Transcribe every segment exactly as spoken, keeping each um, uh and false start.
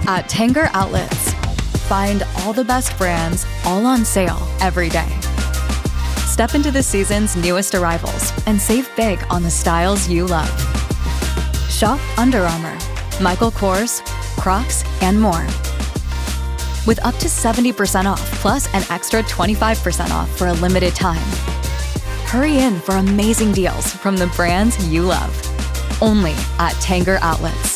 at Tanger Outlets. Find all the best brands, all on sale every day. Step into the season's newest arrivals and save big on the styles you love. Shop Under Armour, Michael Kors, Crocs, and more. With up to seventy percent off, plus an extra twenty-five percent off for a limited time. Hurry in for amazing deals from the brands you love. Only at Tanger Outlets.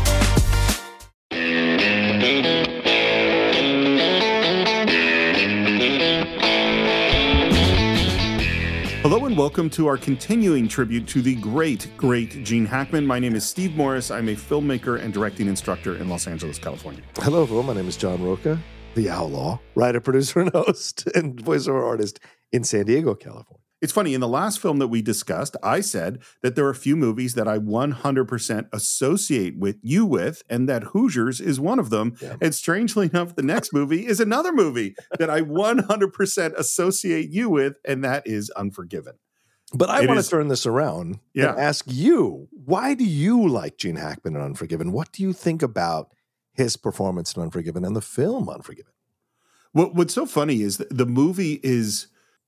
Hello and welcome to our continuing tribute to the great, great Gene Hackman. My name is Steve Morris. I'm a filmmaker and directing instructor in Los Angeles, California. Hello, everyone. My name is John Roca, the Outlaw, writer, producer, and host, and voiceover artist in San Diego, California. It's funny, in the last film that we discussed, I said that there are a few movies that I one hundred percent associate with you with, and that Hoosiers is one of them. Yeah. And strangely enough, the next movie is another movie that I one hundred percent associate you with, and that is Unforgiven. But I It want is- to turn this around Yeah. and ask you, why do you like Gene Hackman in Unforgiven? What do you think about his performance in Unforgiven and the film Unforgiven? What, what's so funny is that the movie is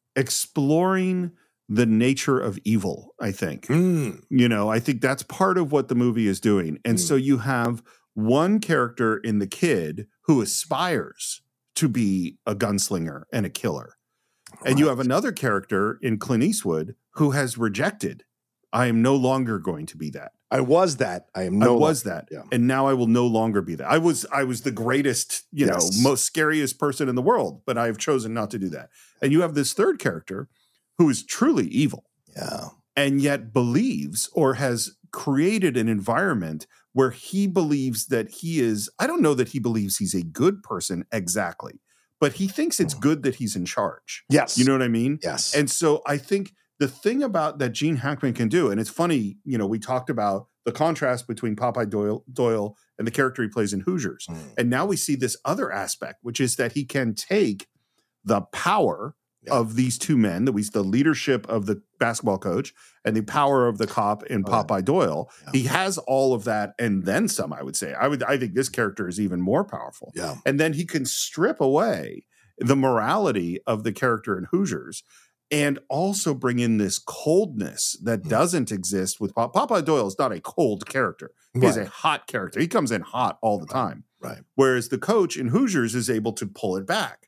exploring the nature of evil, I think. Mm. You know, I think that's part of what the movie is doing. And Mm. so you have one character in the kid who aspires to be a gunslinger and a killer. And you have another character in Clint Eastwood who has rejected, I am no longer going to be that. I was that. I am I no was longer- that. Yeah. And now I will no longer be that. I was I was the greatest, you Yes. know, most scariest person in the world, but I have chosen not to do that. And you have this third character who is truly evil Yeah. and yet believes or has created an environment where he believes that he is, I don't know that he believes he's a good person exactly, but he thinks it's good that he's in charge. Yes. You know what I mean? Yes. And so I think the thing about that Gene Hackman can do, and it's funny, you know, we talked about the contrast between Popeye Doyle, Doyle and the character he plays in Hoosiers. Mm. And now we see this other aspect, which is that he can take the power Yeah. of these two men, that we the leadership of the basketball coach and the power of the cop in Oh, yeah. Popeye Doyle. Yeah. He has all of that and then some, I would say. I would I think this character is even more powerful. Yeah. And then he can strip away the morality of the character in Hoosiers and also bring in this coldness that Mm. doesn't exist with Pop- Popeye Doyle is not a cold character. He's Right. a hot character. He comes in hot all the time. Right. Whereas the coach in Hoosiers is able to pull it back.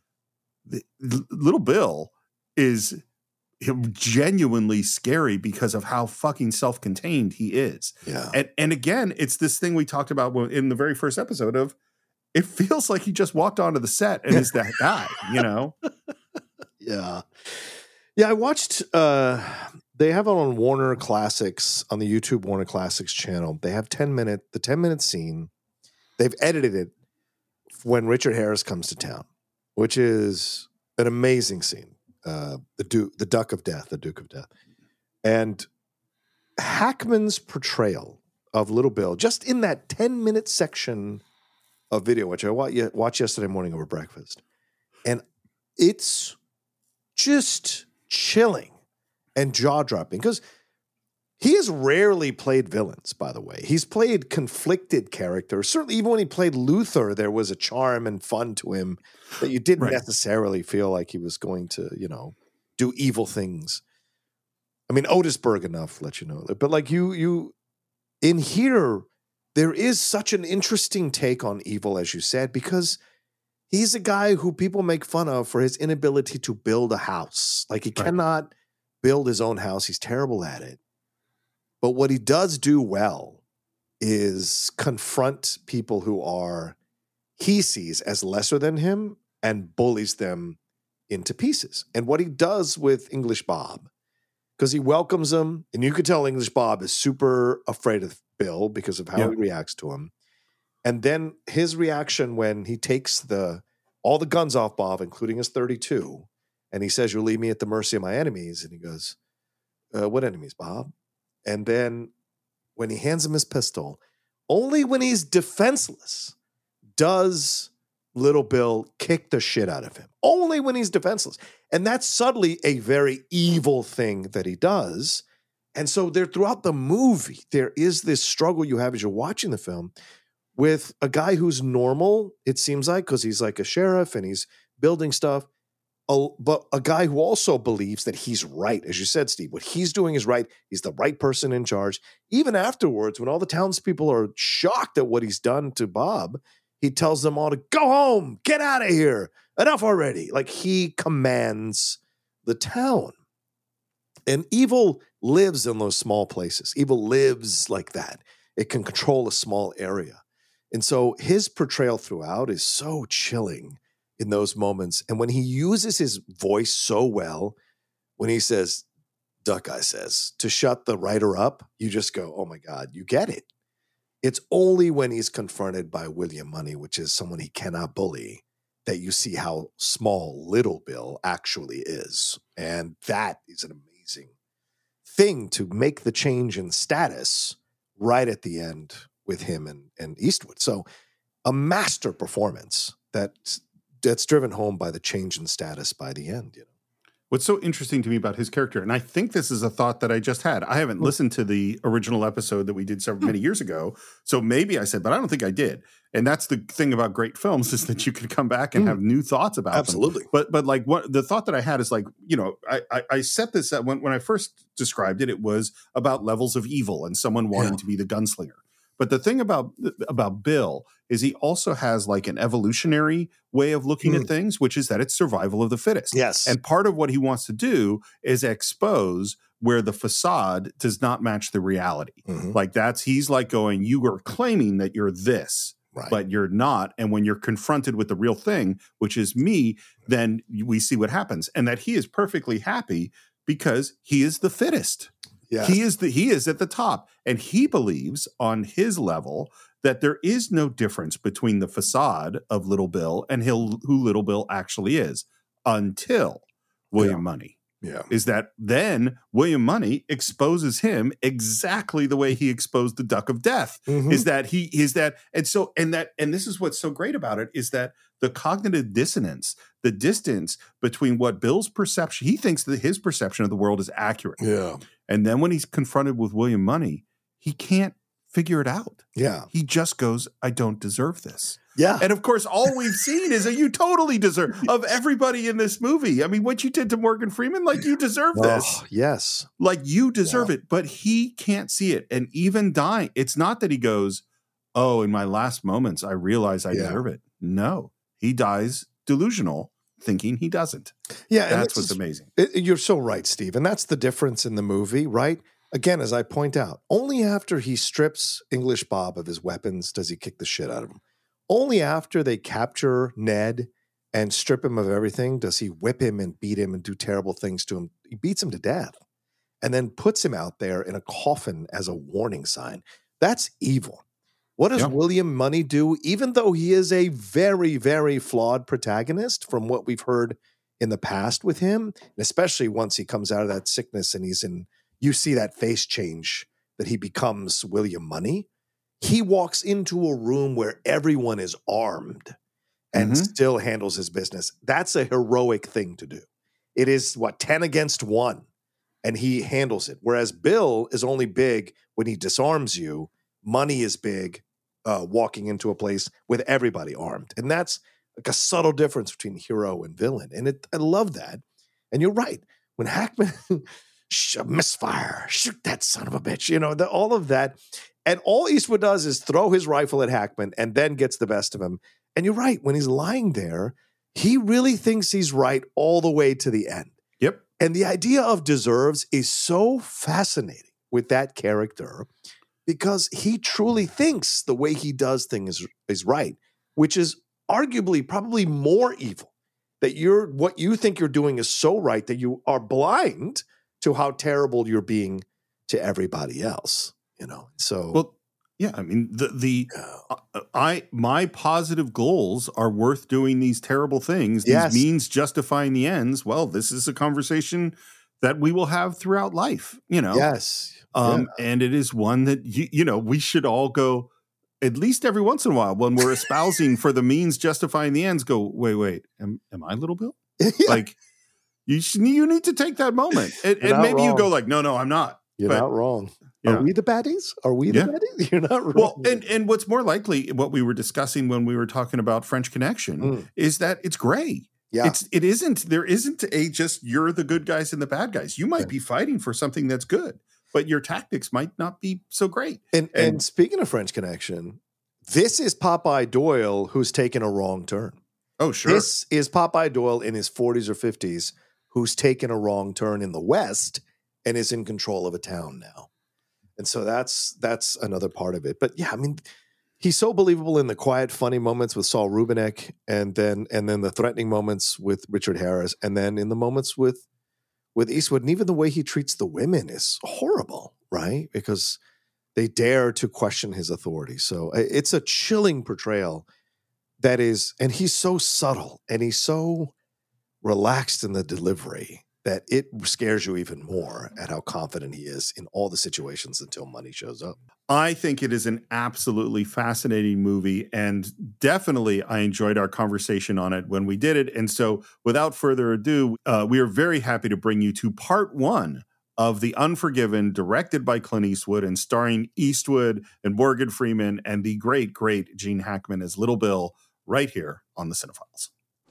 The, L- Little Bill is genuinely scary because of how fucking self-contained he is. Yeah. And and again, it's this thing we talked about when- in the very first episode of it feels like he just walked onto the set and is that guy, you know? Yeah. Yeah, I watched uh they have it on Warner Classics on the YouTube Warner Classics channel. They have ten minute the ten minute scene. They've edited it when Richard Harris comes to town, which is an amazing scene. Uh the Duke the Duck of Death, the Duke of Death. And Hackman's portrayal of Little Bill just in that ten minute section of video, which I wa- watched yesterday morning over breakfast. And it's just chilling and jaw-dropping because he has rarely played villains, by the way. He's played conflicted characters. Certainly, even when he played Luther, there was a charm and fun to him that you didn't Right. necessarily feel like he was going to, you know, do evil things. I mean, Otisburg enough, let you know. But like you, you in here, there is such an interesting take on evil, as you said, because he's a guy who people make fun of for his inability to build a house. Like he Right. cannot build his own house. He's terrible at it. But what he does do well is confront people who are, he sees as lesser than him and bullies them into pieces. And what he does with English Bob, because he welcomes him, and you could tell English Bob is super afraid of Bill because of how Yeah. he reacts to him. And then his reaction when he takes the all the guns off Bob, including his thirty-two, and he says, "You'll leave me at the mercy of my enemies." And he goes, uh, "What enemies, Bob?" And then when he hands him his pistol, only when he's defenseless does Little Bill kick the shit out of him. Only when he's defenseless. And that's subtly a very evil thing that he does. And so there, throughout the movie, there is this struggle you have as you're watching the film with a guy who's normal, it seems like, because he's like a sheriff and he's building stuff. A, but a guy who also believes that he's right, as you said, Steve. What he's doing is right. He's the right person in charge. Even afterwards, when all the townspeople are shocked at what he's done to Bob, he tells them all to go home, get out of here, enough already. Like he commands the town. And evil lives in those small places. Evil lives like that. It can control a small area. And so his portrayal throughout is so chilling in those moments. And when he uses his voice so well, when he says, Duck Eye says, to shut the writer up, you just go, oh my God, you get it. It's only when he's confronted by William Money, which is someone he cannot bully, that you see how small Little Bill actually is. And that is an amazing thing to make the change in status right at the end with him and, and Eastwood. So a master performance that's that's driven home by the change in status by the end. You know, what's so interesting to me about his character, and I think this is a thought that I just had. I haven't mm. listened to the original episode that we did several mm. many years ago, so maybe I said, but I don't think I did. And that's the thing about great films is that you can come back and mm. have new thoughts about Absolutely. them. But but like what the thought that I had is like, you know, I I, I set this up when when I first described it, it was about levels of evil and someone wanting yeah. to be the gunslinger. But the thing about about Bill is he also has like an evolutionary way of looking mm. at things, which is that it's survival of the fittest. Yes. And part of what he wants to do is expose where the facade does not match the reality. Mm-hmm. Like that's, he's like going, you are claiming that you're this, right. but you're not. And when you're confronted with the real thing, which is me, then we see what happens. And that he is perfectly happy because he is the fittest. Yes. He is the he is at the top, and he believes on his level that there is no difference between the facade of Little Bill and who Little Bill actually is until William yeah. Money. Yeah. Is that then William Money exposes him exactly the way he exposed the Duck of Death. Mm-hmm. Is that he is that and so and that and this is what's so great about it is that the cognitive dissonance, the distance between what Bill's perception, he thinks that his perception of the world is accurate. Yeah. And then when he's confronted with William Money, he can't figure it out. Yeah. He just goes, I don't deserve this. Yeah. And of course, all we've seen is that you totally deserve of everybody in this movie. I mean, what you did to Morgan Freeman, like you deserve this. Oh, yes. Like you deserve yeah. it, but he can't see it. And even dying, it's not that he goes, oh, in my last moments, I realize I yeah. deserve it. No, he dies delusional, thinking he doesn't. Yeah. That's what's amazing. It, you're so right, Steve. And that's the difference in the movie, right? Again, as I point out, only after he strips English Bob of his weapons does he kick the shit out of him. Only after they capture Ned and strip him of everything does he whip him and beat him and do terrible things to him. He beats him to death and then puts him out there in a coffin as a warning sign. That's evil. What does yeah. William Money do? Even though he is a very, very flawed protagonist from what we've heard in the past with him, and especially once he comes out of that sickness and he's in, you see that face change that he becomes William Money. He walks into a room where everyone is armed and mm-hmm. still handles his business. That's a heroic thing to do. It is, what, ten against one, and he handles it. Whereas Bill is only big when he disarms you. Money is big uh, walking into a place with everybody armed. And that's like a subtle difference between hero and villain. And it, I love that. And you're right. When Hackman, misfire, shoot that son of a bitch, you know, the, all of that. And all Eastwood does is throw his rifle at Hackman and then gets the best of him. And you're right. When he's lying there, he really thinks he's right all the way to the end. Yep. And the idea of deserves is so fascinating with that character because he truly thinks the way he does things is, is right, which is arguably probably more evil. That you're what you think you're doing is so right that you are blind to how terrible you're being to everybody else. You know, so well, yeah. I mean, the the uh, I my positive goals are worth doing these terrible things. These yes. means justifying the ends. Well, this is a conversation that we will have throughout life. You know, yes, um, yeah. and it is one that you, you know we should all go at least every once in a while when we're espousing for the means justifying the ends. Go, wait, wait, am am I Little Bill? yeah. Like you should, you need to take that moment, and, and maybe wrong. you go like, no, no, I'm not. You're but, not wrong. Yeah. Are we the baddies? Are we the Yeah. baddies? You're not wrong. Well, and, and what's more likely, what we were discussing when we were talking about French Connection, Mm. is that it's gray. Yeah. It's it isn't there isn't a just you're the good guys and the bad guys. You might Yeah. be fighting for something that's good, but your tactics might not be so great. And, and And- speaking of French Connection, this is Popeye Doyle who's taken a wrong turn. Oh, sure. This is Popeye Doyle in his forties or fifties who's taken a wrong turn in the West and is in control of a town now. And so that's that's another part of it. But yeah, I mean, he's so believable in the quiet, funny moments with Saul Rubinek, and then and then the threatening moments with Richard Harris, and then in the moments with with Eastwood. And even the way he treats the women is horrible, right? Because they dare to question his authority. So i- it's a chilling portrayal that is, and he's so subtle and he's so relaxed in the delivery that it scares you even more at how confident he is in all the situations until money shows up. I think it is an absolutely fascinating movie, and definitely I enjoyed our conversation on it when we did it. And so without further ado, uh, we are very happy to bring you to part one of The Unforgiven, directed by Clint Eastwood and starring Eastwood and Morgan Freeman and the great, great Gene Hackman as Little Bill, right here on The Cinephiles.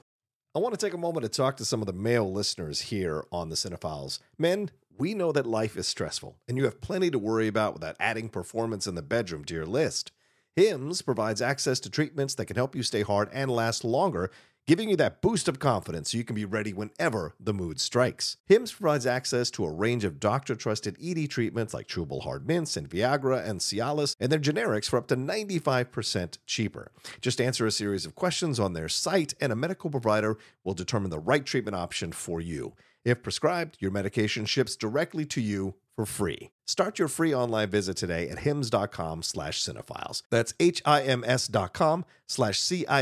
I want to take a moment to talk to some of the male listeners here on the Cinephiles. Men, we know that life is stressful, and you have plenty to worry about without adding performance in the bedroom to your list. Hims provides access to treatments that can help you stay hard and last longer, giving you that boost of confidence so you can be ready whenever the mood strikes. Hims provides access to a range of doctor-trusted E D treatments like Chewable Hard Mints and Viagra and Cialis, and their generics for up to ninety-five percent cheaper. Just answer a series of questions on their site, and a medical provider will determine the right treatment option for you. If prescribed, your medication ships directly to you for free. Start your free online visit today at hims.com slash cinephiles. That's H-I-M-S dot com slash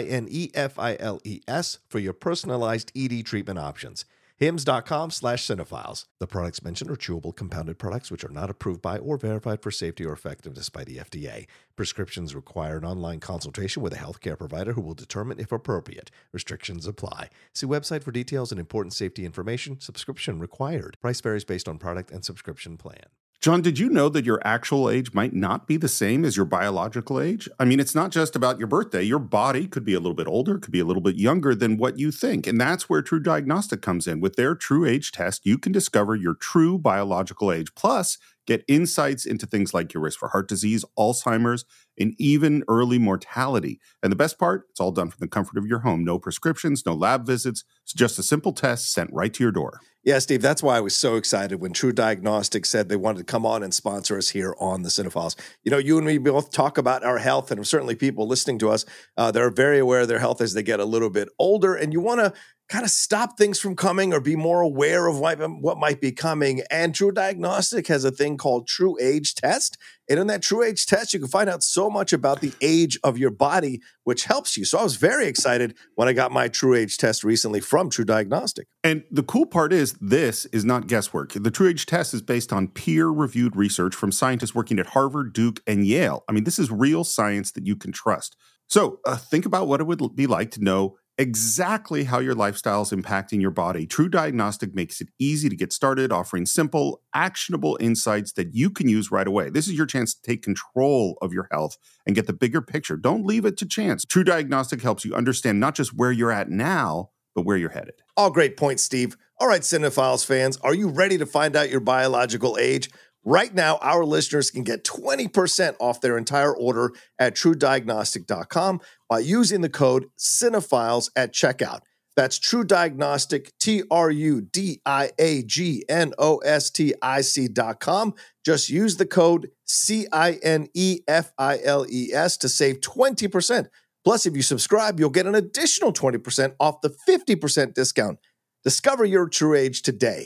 C-I-N-E-F-I-L-E-S for your personalized E D treatment options. Hims.com slash cinephiles. The products mentioned are chewable compounded products which are not approved by or verified for safety or effectiveness by the F D A. Prescriptions require an online consultation with a healthcare provider who will determine if appropriate. Restrictions apply. See website for details and important safety information. Subscription required. Price varies based on product and subscription plan. John, did you know that your actual age might not be the same as your biological age? I mean, it's not just about your birthday. Your body could be a little bit older, could be a little bit younger than what you think. And that's where True Diagnostic comes in. With their True Age test, you can discover your true biological age. Plus, get insights into things like your risk for heart disease, Alzheimer's, and even early mortality. And the best part, it's all done from the comfort of your home. No prescriptions, no lab visits. It's just a simple test sent right to your door. Yeah, Steve, that's why I was so excited when True Diagnostic said they wanted to come on and sponsor us here on the Cinephiles. You know, you and me both talk about our health, and certainly people listening to us, uh, they're very aware of their health as they get a little bit older, and you want to kind of stop things from coming or be more aware of what, what might be coming. And True Diagnostic has a thing called True Age Test. And in that True Age Test, you can find out so much about the age of your body, which helps you. So I was very excited when I got my True Age Test recently from True Diagnostic. And the cool part is this is not guesswork. The True Age test is based on peer-reviewed research from scientists working at Harvard, Duke, and Yale. I mean, this is real science that you can trust. So uh, think about what it would be like to know exactly how your lifestyle is impacting your body. True Diagnostic makes it easy to get started, offering simple, actionable insights that you can use right away. This is your chance to take control of your health and get the bigger picture. Don't leave it to chance. True Diagnostic helps you understand not just where you're at now, but where you're headed. All great points, Steve. All right, Cinephiles fans, are you ready to find out your biological age? Right now, our listeners can get twenty percent off their entire order at true diagnostic dot com by using the code Cinephiles at checkout. That's True Diagnostic, T R U D I A G N O S T I C dot com. Just use the code C I N E F I L E S to save twenty percent. Plus, if you subscribe, you'll get an additional twenty percent off the fifty percent discount. Discover your true age today.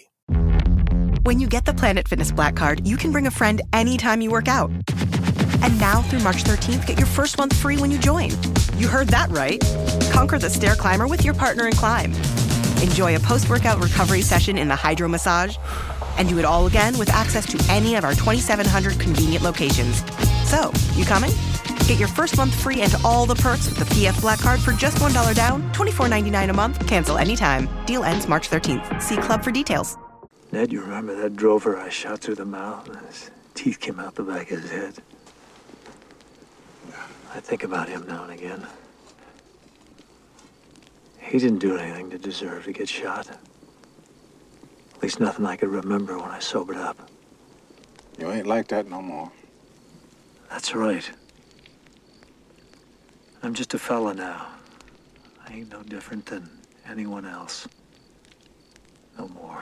When you get the Planet Fitness Black Card, you can bring a friend anytime you work out. And now through March thirteenth, get your first month free when you join. You heard that right. Conquer the stair climber with your partner in climb. Enjoy a post-workout recovery session in the Hydro Massage. And do it all again with access to any of our twenty-seven hundred convenient locations. So, you coming? Get your first month free and all the perks with the P F Black Card for just one dollar down, twenty-four ninety-nine a month. Cancel anytime. Deal ends March thirteenth. See Club for details. Ned, you remember that drover I shot through the mouth? Teeth came out the back of his head. I think about him now and again. He didn't do anything to deserve to get shot. At least nothing I could remember when I sobered up. You ain't like that no more. That's right. I'm just a fella now. I ain't no different than anyone else. No more.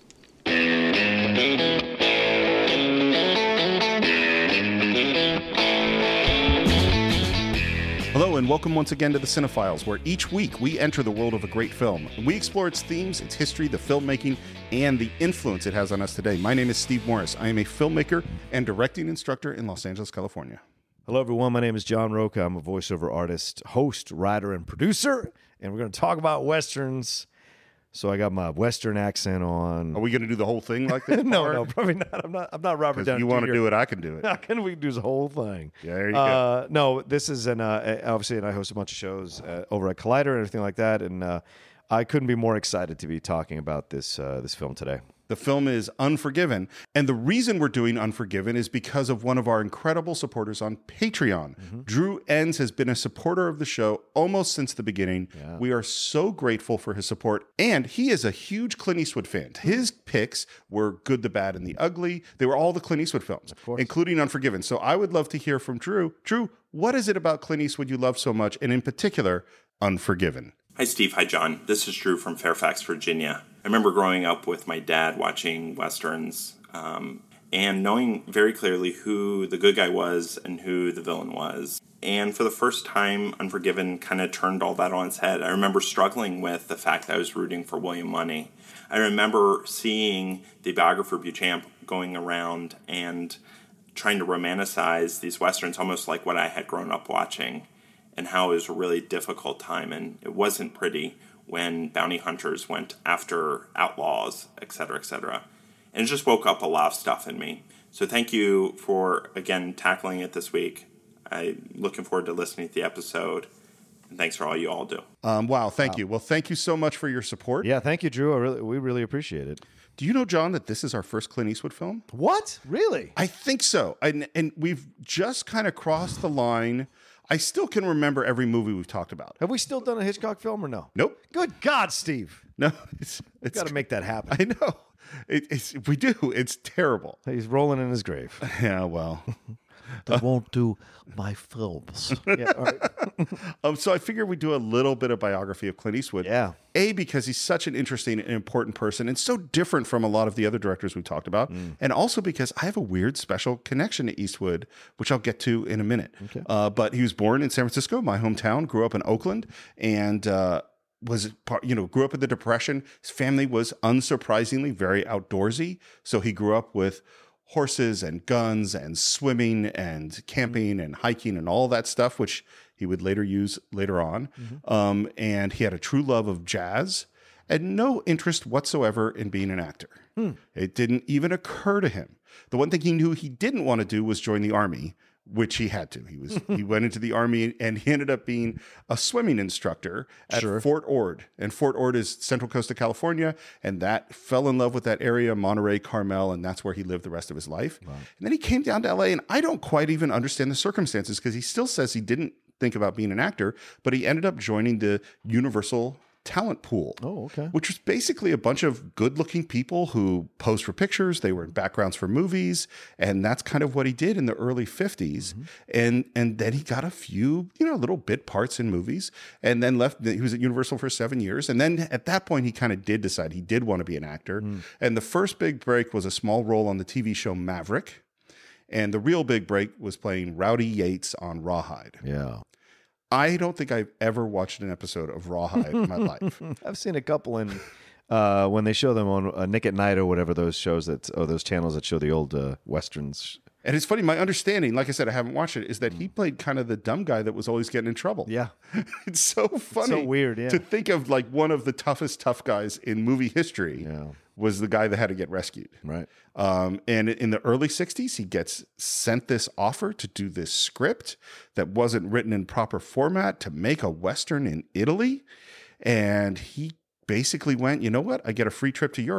Hello and welcome once again to the Cinephiles, where each week we enter the world of a great film. We explore its themes, its history, the filmmaking, and the influence it has on us today. My name is Steve Morris. I am a filmmaker and directing instructor in Los Angeles, California. Hello, everyone. My name is John Roca. I'm a voiceover artist, host, writer, and producer, and we're going to talk about Westerns. So I got my Western accent on. Are we going to do the whole thing like this? no, no, probably not. I'm not. I'm not Robert Downey. You want to Junior do it? I can do it. How can we do the whole thing? Yeah, there you uh, go. No, this is an uh, obviously, and I host a bunch of shows uh, over at Collider and everything like that, and uh, I couldn't be more excited to be talking about this uh, this film today. The film is Unforgiven, and the reason we're doing Unforgiven is because of one of our incredible supporters on Patreon. Mm-hmm. Drew Enns has been a supporter of the show almost since the beginning. Yeah. We are so grateful for his support, and he is a huge Clint Eastwood fan. His picks were Good, the Bad, and the Ugly. They were all the Clint Eastwood films, including Unforgiven. So I would love to hear from Drew. Drew, what is it about Clint Eastwood you love so much, and in particular, Unforgiven? Hi, Steve. Hi, John. This is Drew from Fairfax, Virginia. I remember growing up with my dad watching Westerns um, and knowing very clearly who the good guy was and who the villain was. And for the first time, Unforgiven kind of turned all that on its head. I remember struggling with the fact that I was rooting for William Munny. I remember seeing the biographer Beauchamp going around and trying to romanticize these Westerns almost like what I had grown up watching, and how it was a really difficult time, and it wasn't pretty when bounty hunters went after outlaws, et cetera, et cetera. And it just woke up a lot of stuff in me. So thank you for, again, tackling it this week. I'm looking forward to listening to the episode, and thanks for all you all do. Um, wow, thank wow. you. Well, thank you so much for your support. Yeah, thank you, Drew. I really, we really appreciate it. Do you know, John, that this is our first Clint Eastwood film? What? Really? I think so. And, and we've just kind of crossed the line. I still can remember every movie we've talked about. Have we still done a Hitchcock film or no? Nope. Good God, Steve. No, it's it's got to make that happen. I know. It, it's we do. It's terrible. He's rolling in his grave. Yeah, well. They won't do my films. Yeah, all right. um, so I figured we'd do a little bit of biography of Clint Eastwood. Yeah. A, because he's such an interesting and important person and so different from a lot of the other directors we've talked about. Mm. And also because I have a weird special connection to Eastwood, which I'll get to in a minute. Okay. Uh, but he was born in San Francisco, my hometown, grew up in Oakland, and uh, was, you know, grew up in the Depression. His family was unsurprisingly very outdoorsy. So he grew up with horses and guns and swimming and camping and hiking and all that stuff, which he would later use later on. Mm-hmm. Um, and he had a true love of jazz and no interest whatsoever in being an actor. Hmm. It didn't even occur to him. The one thing he knew he didn't want to do was join the army, which he had to. He was he went into the army, and he ended up being a swimming instructor at sure. Fort Ord. And Fort Ord is Central Coast of California, and that fell in love with that area, Monterey, Carmel, and that's where he lived the rest of his life. Wow. And then he came down to L A, and I don't quite even understand the circumstances because he still says he didn't think about being an actor, but he ended up joining the Universal talent pool. Oh, okay. Which was basically a bunch of good-looking people who posed for pictures. They were in backgrounds for movies, and that's kind of what he did in the early fifties. Mm-hmm. And and then he got a few, you know, little bit parts in movies, and then left. He was at Universal for seven years, and then at that point, he kind of did decide he did want to be an actor. Mm. And the first big break was a small role on the T V show Maverick, and the real big break was playing Rowdy Yates on Rawhide. Yeah. I don't think I've ever watched an episode of Rawhide in my life. I've seen a couple in uh, when they show them on uh, Nick at Night or whatever those shows that or those channels that show the old uh, westerns. And it's funny, my understanding, like I said, I haven't watched it, is that he played kind of the dumb guy that was always getting in trouble. Yeah. It's so funny. So weird, yeah. To think of like one of the toughest tough guys in movie history yeah. was the guy that had to get rescued. Right. Um, and in the early sixties, he gets sent this offer to do this script that wasn't written in proper format to make a Western in Italy. And he basically went, you know what? I get a free trip to Europe.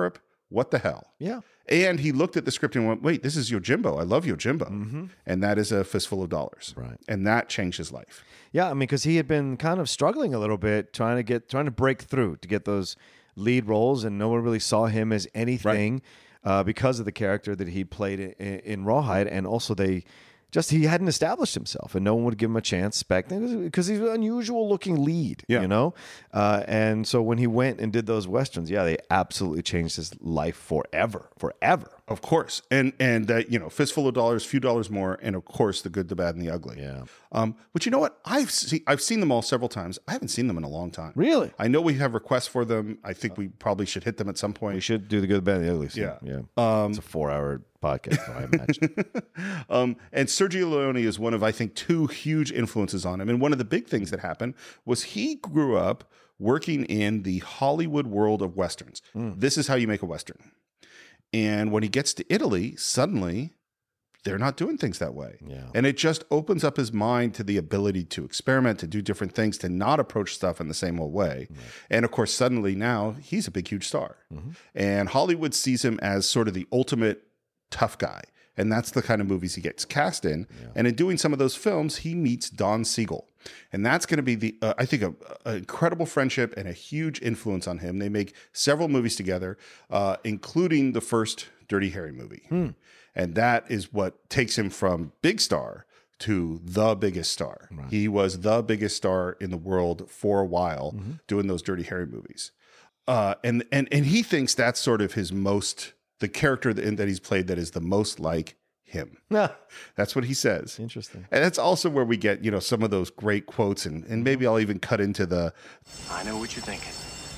what the hell? Yeah. And he looked at the script and went, wait, this is Yojimbo. I love Yojimbo. Mm-hmm. And that is a fistful of dollars. Right. And that changed his life. Yeah, I mean, because he had been kind of struggling a little bit, trying to get, trying to break through to get those lead roles, and no one really saw him as anything right. uh, because of the character that he played in, in Rawhide, and also they just he hadn't established himself, and no one would give him a chance back then because he's an unusual looking lead, yeah. you know. Uh, and so when he went and did those westerns, yeah, they absolutely changed his life forever, forever. Of course, and and uh, you know, fistful of dollars, few dollars more, and of course, The Good, the Bad, and the Ugly. Yeah. Um, but you know what? I've seen I've seen them all several times. I haven't seen them in a long time. Really? I know we have requests for them. I think we probably should hit them at some point. We should do The Good, the Bad, and the Ugly. Soon. Yeah, yeah. Um, it's a four-hour podcast, I imagine. um, and Sergio Leone is one of, I think, two huge influences on him. And one of the big things that happened was he grew up working in the Hollywood world of westerns. Mm. This is how you make a western. And when he gets to Italy, suddenly they're not doing things that way. Yeah. And it just opens up his mind to the ability to experiment, to do different things, to not approach stuff in the same old way. Right. And of course, suddenly now he's a big, huge star. Mm-hmm. And Hollywood sees him as sort of the ultimate tough guy. And that's the kind of movies he gets cast in. Yeah. And in doing some of those films, he meets Don Siegel. And that's going to be, the uh, I think, an incredible friendship and a huge influence on him. They make several movies together, uh, including the first Dirty Harry movie. Hmm. And that is what takes him from big star to the biggest star. Right. He was the biggest star in the world for a while mm-hmm. doing those Dirty Harry movies. Uh, and, and, and he thinks that's sort of his most... the character that, that he's played that is the most like him. That's what he says. Interesting. And that's also where we get, you know, some of those great quotes, and, and maybe I'll even cut into the... I know what you're thinking.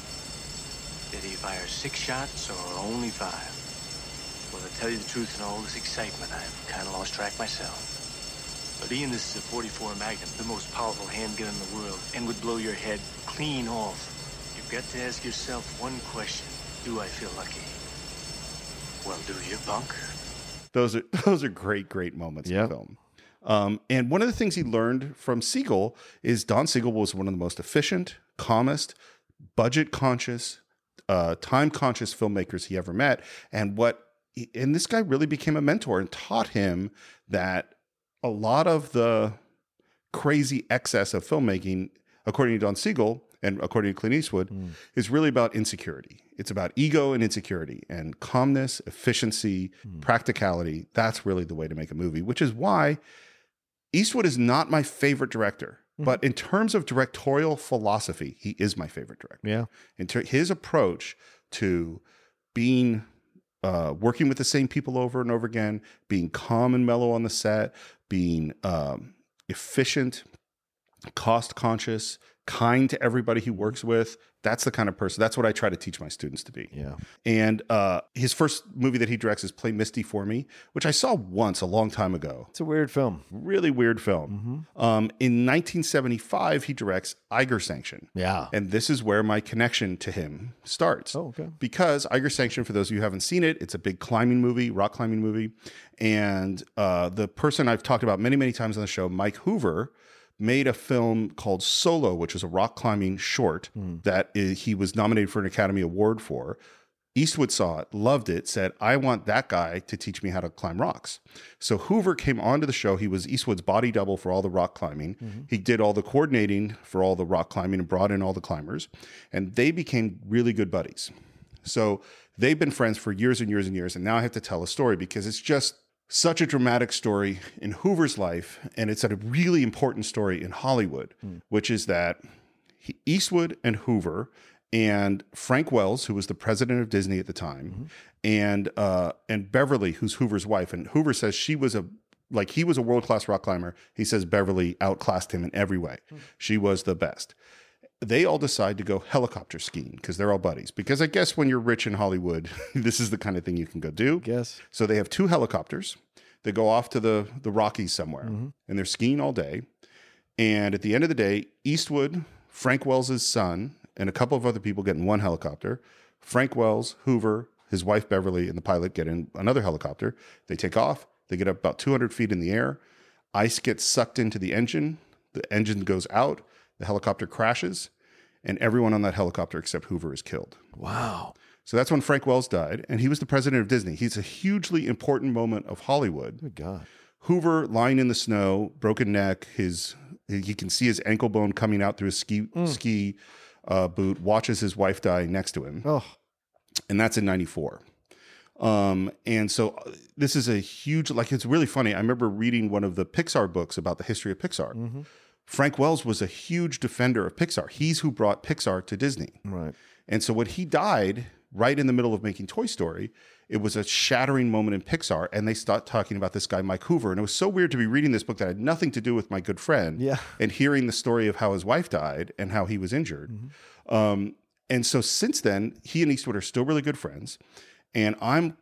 Did he fire six shots or only five? Well, to tell you the truth, in all this excitement, I've kind of lost track myself. But Ian, this is a forty-four Magnum, the most powerful handgun in the world, and would blow your head clean off. You've got to ask yourself one question. Do I feel lucky? Well, do you, punk? Those are those are great, great moments yep. in the film. Um, and one of the things he learned from Siegel is Don Siegel was one of the most efficient, calmest, budget-conscious, uh, time-conscious filmmakers he ever met. And what he, and this guy really became a mentor and taught him that a lot of the crazy excess of filmmaking, according to Don Siegel, and according to Clint Eastwood, mm. is really about insecurity. It's about ego and insecurity, and calmness, efficiency, mm. practicality. That's really the way to make a movie, which is why Eastwood is not my favorite director. Mm-hmm. But in terms of directorial philosophy, he is my favorite director. Yeah. In ter- his approach to being, uh, working with the same people over and over again, being calm and mellow on the set, being um, efficient, cost conscious, kind to everybody he works with. That's the kind of person. That's what I try to teach my students to be. Yeah. And uh, his first movie that he directs is Play Misty for Me, which I saw once a long time ago. It's a weird film. Really weird film. Mm-hmm. Um, in nineteen seventy-five, he directs Eiger Sanction. Yeah. And this is where my connection to him starts. Oh, okay. Because Eiger Sanction, for those of you who haven't seen it, it's a big climbing movie, rock climbing movie. And uh, the person I've talked about many, many times on the show, Mike Hoover, made a film called Solo, which is a rock climbing short mm. that is, he was nominated for an Academy Award for. Eastwood saw it, loved it, said, I want that guy to teach me how to climb rocks. So Hoover came onto the show. He was Eastwood's body double for all the rock climbing. Mm-hmm. He did all the coordinating for all the rock climbing and brought in all the climbers. And they became really good buddies. So they've been friends for years and years and years. And now I have to tell a story because it's just such a dramatic story in Hoover's life, and it's a really important story in Hollywood, mm. which is that he, Eastwood and Hoover and Frank Wells, who was the president of Disney at the time, mm-hmm. and uh, and Beverly, who's Hoover's wife, and Hoover says she was a like he was a world-class rock climber. He says Beverly outclassed him in every way. Mm. She was the best. They all decide to go helicopter skiing because they're all buddies. Because I guess when you're rich in Hollywood, this is the kind of thing you can go do. Yes. So they have two helicopters. They go off to the, the Rockies somewhere, mm-hmm. and they're skiing all day. And at the end of the day, Eastwood, Frank Wells' son, and a couple of other people get in one helicopter. Frank Wells, Hoover, his wife Beverly, and the pilot get in another helicopter. They take off. They get up about two hundred feet in the air. Ice gets sucked into the engine. The engine goes out. The helicopter crashes, and everyone on that helicopter except Hoover is killed. Wow. So that's when Frank Wells died, and he was the president of Disney. He's a hugely important moment of Hollywood. Good God. Hoover lying in the snow, broken neck, his you can see his ankle bone coming out through his ski mm. ski uh, boot, watches his wife die next to him. Oh. And that's in ninety-four. Um, and so this is a huge, like, it's really funny. I remember reading one of the Pixar books about the history of Pixar. Mm-hmm. Frank Wells was a huge defender of Pixar. He's who brought Pixar to Disney. Right. And so when he died, right in the middle of making Toy Story, it was a shattering moment in Pixar, and they start talking about this guy, Mike Hoover. And it was so weird to be reading this book that had nothing to do with my good friend yeah. and hearing the story of how his wife died and how he was injured. Mm-hmm. Um, and so since then, he and Eastwood are still really good friends. And I'm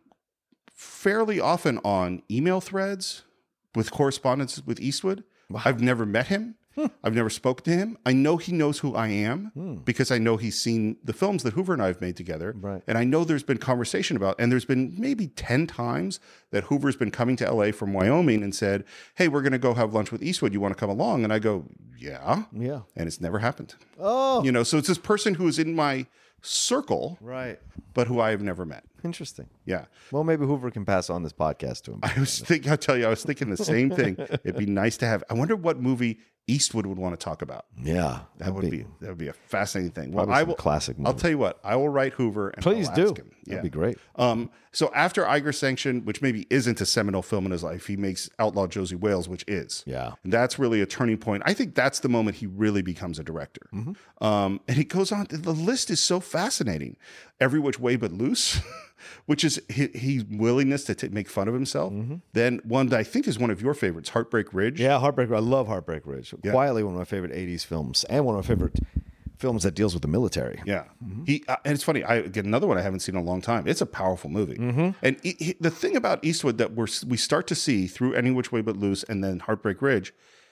fairly often on email threads with correspondence with Eastwood. Wow. I've never met him. Hmm. I've never spoken to him. I know he knows who I am hmm. because I know he's seen the films that Hoover and I have made together. Right. And I know there's been conversation about, and there's been maybe ten times that Hoover's been coming to L A from Wyoming and said, hey, we're going to go have lunch with Eastwood. You want to come along? And I go, yeah. Yeah. And it's never happened. Oh. You know, so it's this person who is in my circle, right, but who I have never met. Interesting. Yeah. Well, maybe Hoover can pass on this podcast to him. I was thinking, I'll tell you, I was thinking the same thing. It'd be nice to have. I wonder what movie Eastwood would want to talk about. Yeah, that would be, be that would be a fascinating thing. Well, I will classic. Movie. I'll tell you what. I will write Hoover. And Please I'll do. Ask him. Yeah. That'd be great. Um. So after Iger Sanction, which maybe isn't a seminal film in his life, he makes Outlaw Josie Wales, which is. Yeah. And that's really a turning point. I think that's the moment he really becomes a director. Mm-hmm. Um. And he goes on. The list is so fascinating. Every Which Way But Loose. Which is his, his willingness to t- make fun of himself. Mm-hmm. Then one that I think is one of your favorites, Heartbreak Ridge. Yeah, Heartbreak. I love Heartbreak Ridge. Yeah. Quietly one of my favorite eighties films, and one of my favorite films that deals with the military. Yeah, mm-hmm. he uh, and it's funny. I get another one I haven't seen in a long time. It's a powerful movie. Mm-hmm. And he, he, the thing about Eastwood that we're we start to see through Any Which Way But Loose and then Heartbreak Ridge.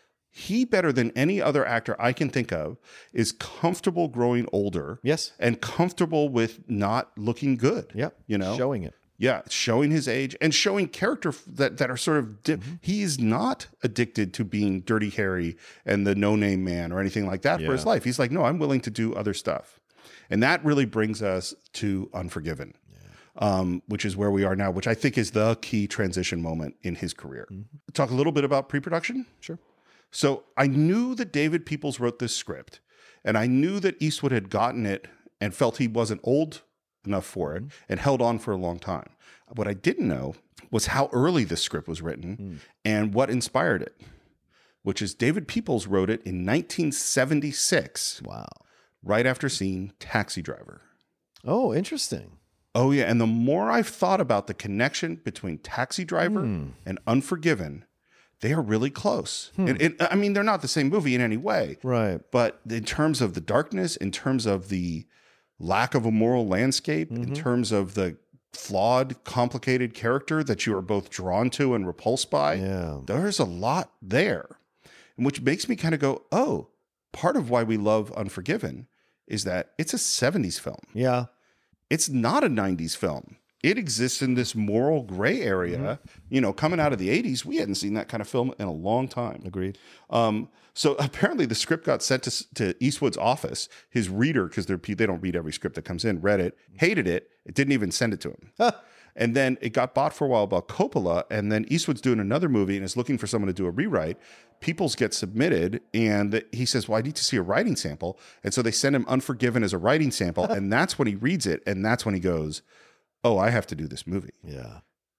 He, better than any other actor I can think of, is comfortable growing older. Yes. And comfortable with not looking good. Yeah. You know? Showing it. Yeah. Showing his age and showing character that, that are sort of, di- mm-hmm. he's not addicted to being Dirty Harry and the no-name man or anything like that yeah. for his life. He's like, no, I'm willing to do other stuff. And that really brings us to Unforgiven. Um, which is where we are now, which I think is the key transition moment in his career. Mm-hmm. Talk a little bit about pre-production. Sure. So I knew that David Peoples wrote this script, and I knew that Eastwood had gotten it and felt he wasn't old enough for it and held on for a long time. What I didn't know was how early this script was written mm. and what inspired it, which is David Peoples wrote it in nineteen seventy-six. Wow. Right after seeing Taxi Driver. Oh, interesting. Oh, yeah. And the more I've thought about the connection between Taxi Driver mm. and Unforgiven, they are really close. Hmm. And, and, I mean, they're not the same movie in any way. Right. But in terms of the darkness, in terms of the lack of a moral landscape, mm-hmm. in terms of the flawed, complicated character that you are both drawn to and repulsed by, yeah. there's a lot there. Which makes me kind of go, oh, part of why we love Unforgiven is that it's a seventies film. Yeah. It's not a nineties film. It exists in this moral gray area. Mm-hmm. You know, coming out of the eighties, we hadn't seen that kind of film in a long time. Agreed. Um, so apparently the script got sent to, to Eastwood's office. His reader, because they don't read every script that comes in, read it, hated it. It didn't even send it to him. Huh. And then it got bought for a while by Coppola. And then Eastwood's doing another movie and is looking for someone to do a rewrite. Peoples gets submitted. And he says, well, I need to see a writing sample. And so they send him Unforgiven as a writing sample. And that's when he reads it. And that's when he goes, oh, I have to do this movie. Yeah.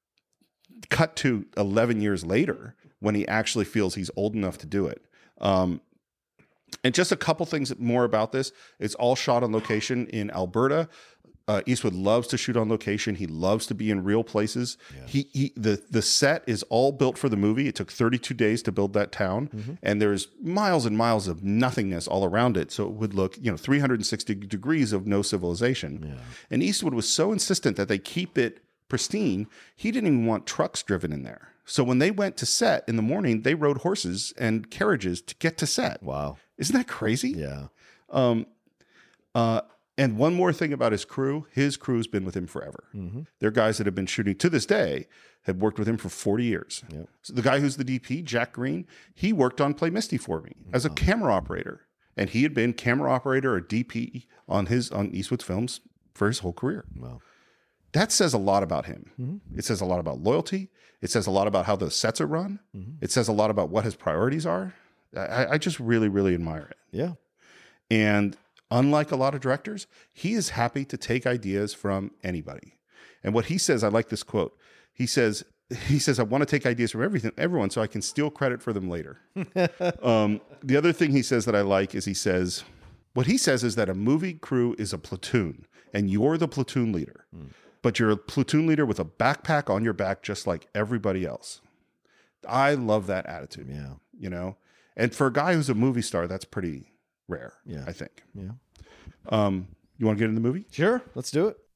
Cut to eleven years later when he actually feels he's old enough to do it. Um, and just a couple things more about this. It's all shot on location in Alberta. Uh, Eastwood loves to shoot on location. He loves to be in real places. Yeah. He, he the the set is all built for the movie. It took thirty-two days to build that town, mm-hmm. and there's miles and miles of nothingness all around it. So it would look, you know, three hundred sixty degrees of no civilization. Yeah. And Eastwood was so insistent that they keep it pristine. He didn't even want trucks driven in there. So when they went to set in the morning, they rode horses and carriages to get to set. Wow, isn't that crazy? Yeah. Um. Uh. And one more thing about his crew, his crew's been with him forever. Mm-hmm. They're guys that have been shooting to this day, have worked with him for forty years. Yep. So the guy who's the D P, Jack Green, he worked on Play Misty for me as a camera operator. And he had been camera operator or D P on his on Eastwood's films for his whole career. Wow. That says a lot about him. Mm-hmm. It says a lot about loyalty. It says a lot about how the sets are run. Mm-hmm. It says a lot about what his priorities are. I, I just really, really admire it. Yeah. And unlike a lot of directors, he is happy to take ideas from anybody. And what he says, I like this quote. He says, he says, I want to take ideas from everything, everyone, so I can steal credit for them later. um, the other thing he says that I like is he says, what he says is that a movie crew is a platoon, and you're the platoon leader. Mm. But you're a platoon leader with a backpack on your back, just like everybody else. I love that attitude. Yeah. You know, and for a guy who's a movie star, that's pretty rare. Yeah. I think. Yeah. Um, you want to get in the movie? Sure. Let's do it.